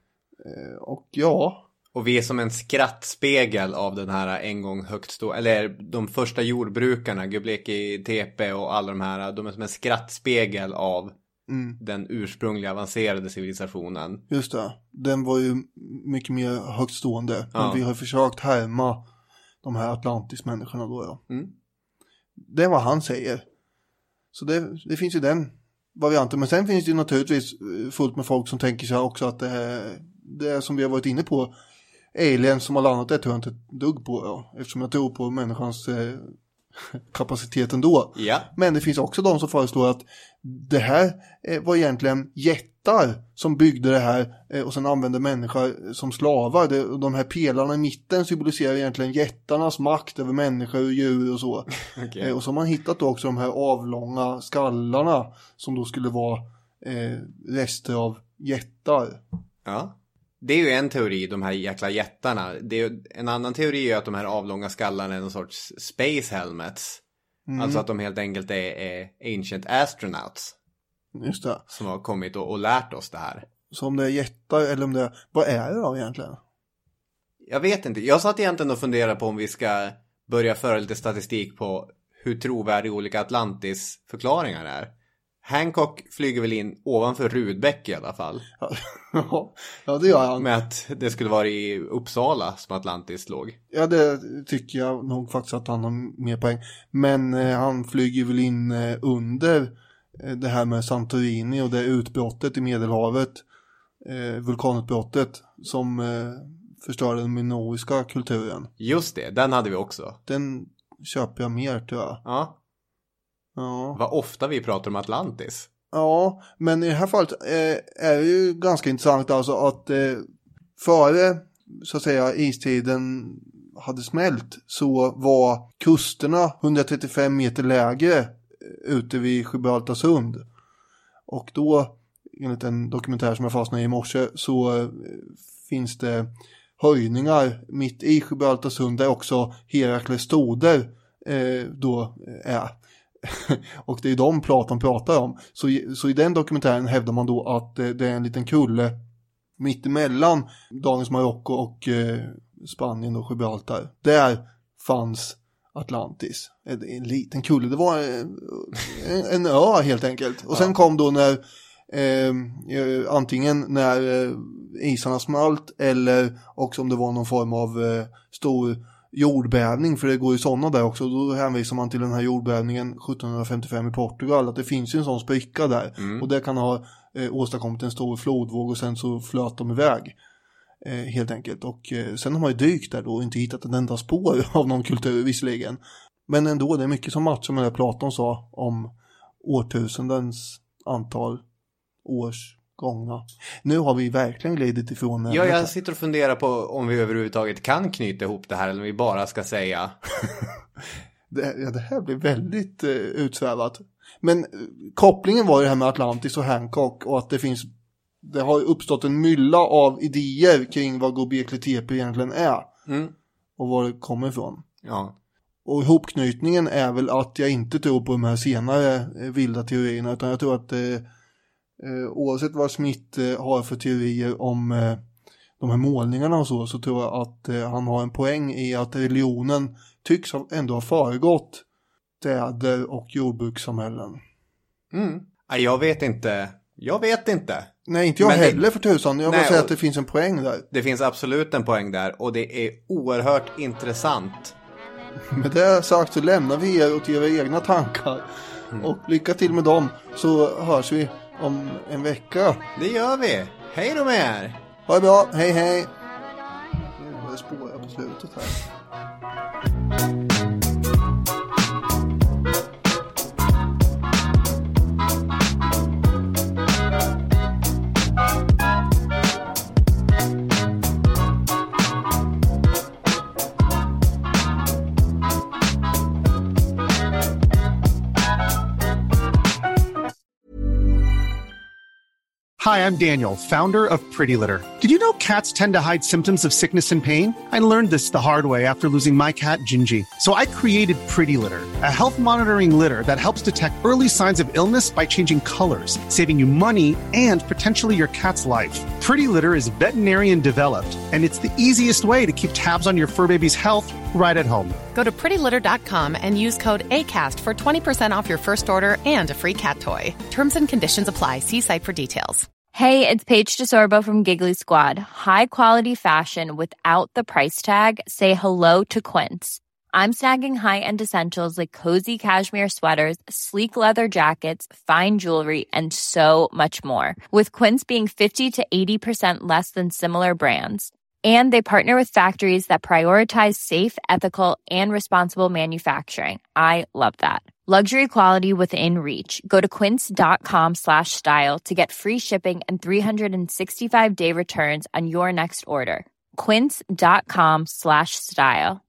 Och vi är som en skrattspegel av den här en gång högt stå, eller de första jordbrukarna, Göbekli Tepe och alla de här, de är som en skrattspegel av den ursprungliga avancerade civilisationen. Just det. Den var ju mycket mer högtstående. Men vi har försökt härma de här Atlantis-människorna då. Det är vad han säger. Så det finns ju den varianten. Men sen finns det ju naturligtvis fullt med folk som tänker sig också att det är som vi har varit inne på. Aliens som har landat, det tror jag inte ett dugg på. Eftersom jag tror på människans kapaciteten då. Men det finns också de som föreslår att det här var egentligen jättar som byggde det här och sen använde människor som slavar. De här pelarna i mitten symboliserar egentligen jättarnas makt över människor och djur och så. Och så har man hittat då också de här avlånga skallarna som då skulle vara rester av jättar. Det är ju en teori, de här jäkla jättarna. Det är ju, en annan teori är att de här avlånga skallarna är någon sorts space helmets. Alltså att de helt enkelt är ancient astronauts. Just det. Som har kommit och lärt oss det här. Så om det är jättar eller om det är... Vad är det då egentligen? Jag vet inte. Jag satt egentligen och funderade på om vi ska börja föra lite statistik på hur trovärdiga olika Atlantis-förklaringar är. Hancock flyger väl in ovanför Rudbeck i alla fall. Ja, det gör han. Med att det skulle vara i Uppsala som Atlantis låg. Ja, det tycker jag nog faktiskt att han har mer poäng. Men han flyger väl in under det här med Santorini och det utbrottet i Medelhavet. Vulkanutbrottet som förstörde den minoiska kulturen. Just det, den hade vi också. Den köper jag mer, tror jag. Ja. Vad ofta vi pratar om Atlantis. Ja, men i det här fallet är det ju ganska intressant alltså att före så att säga istiden hade smält så var kusterna 135 meter lägre ute vid Gibraltarsund. Och då, enligt en dokumentär som jag fastnade i morse, så finns det höjningar mitt i Gibraltarsund där också Herakles stoder då är. Och det är de Platon pratar om. Så i den dokumentären hävdar man då att det är en liten kulle mittemellan dagens Marocko och Spanien och Gibraltar. Där fanns Atlantis. En liten kulle. Det var en ö helt enkelt. Och sen kom då när antingen när isarna smalt eller också om det var någon form av stor jordbävning, för det går ju sådana där också. Då hänvisar man till den här jordbävningen 1755 i Portugal, att det finns ju en sån spricka där. Och det kan ha åstadkommit en stor flodvåg och sen så flöt de iväg helt enkelt. Och sen har man ju dykt där då och inte hittat en enda spår av någon kultur visserligen. Men ändå, det är mycket som matchar med det Platon sa om årtusendens antal års gångna. Nu har vi verkligen glidit ifrån. Ja, jag sitter och funderar på om vi överhuvudtaget kan knyta ihop det här eller om vi bara ska säga. Det här blir väldigt utsvävat. Men kopplingen var ju det här med Atlantis och Hancock och att det har uppstått en mylla av idéer kring vad Göbekli Tepe egentligen är. Och var det kommer ifrån. Ja. Och ihopknytningen är väl att jag inte tror på de här senare vilda teorierna, utan jag tror att oavsett vad Smith har för teorier om de här målningarna och så tror jag att han har en poäng i att religionen tycks ändå ha föregått städer och jordbrukssamhällen. Jag vet inte. Nej, inte jag heller för tusan. Jag vill säga att det finns en poäng där. Det finns absolut en poäng där och det är oerhört intressant. Med det sagt så lämnar vi er åt era egna tankar. Och lycka till med dem, så hörs vi om en vecka. Det gör vi. Hej då med er. Ha det bra. Hej hej. Nu var det spårar på slutet här. Hi, I'm Daniel, founder of Pretty Litter. Did you know cats tend to hide symptoms of sickness and pain? I learned this the hard way after losing my cat, Gingy. So I created Pretty Litter, a health monitoring litter that helps detect early signs of illness by changing colors, saving you money and potentially your cat's life. Pretty Litter is veterinarian developed, and it's the easiest way to keep tabs on your fur baby's health right at home. Go to prettylitter.com and use code ACAST for 20% off your first order and a free cat toy. Terms and conditions apply. See site for details. Hey, it's Paige DeSorbo from Giggly Squad. High quality fashion without the price tag. Say hello to Quince. I'm snagging high-end essentials like cozy cashmere sweaters, sleek leather jackets, fine jewelry, and so much more. With Quince being 50 to 80% less than similar brands. And they partner with factories that prioritize safe, ethical, and responsible manufacturing. I love that. Luxury quality within reach. Go to quince.com/style to get free shipping and 365-day returns on your next order. Quince.com/style.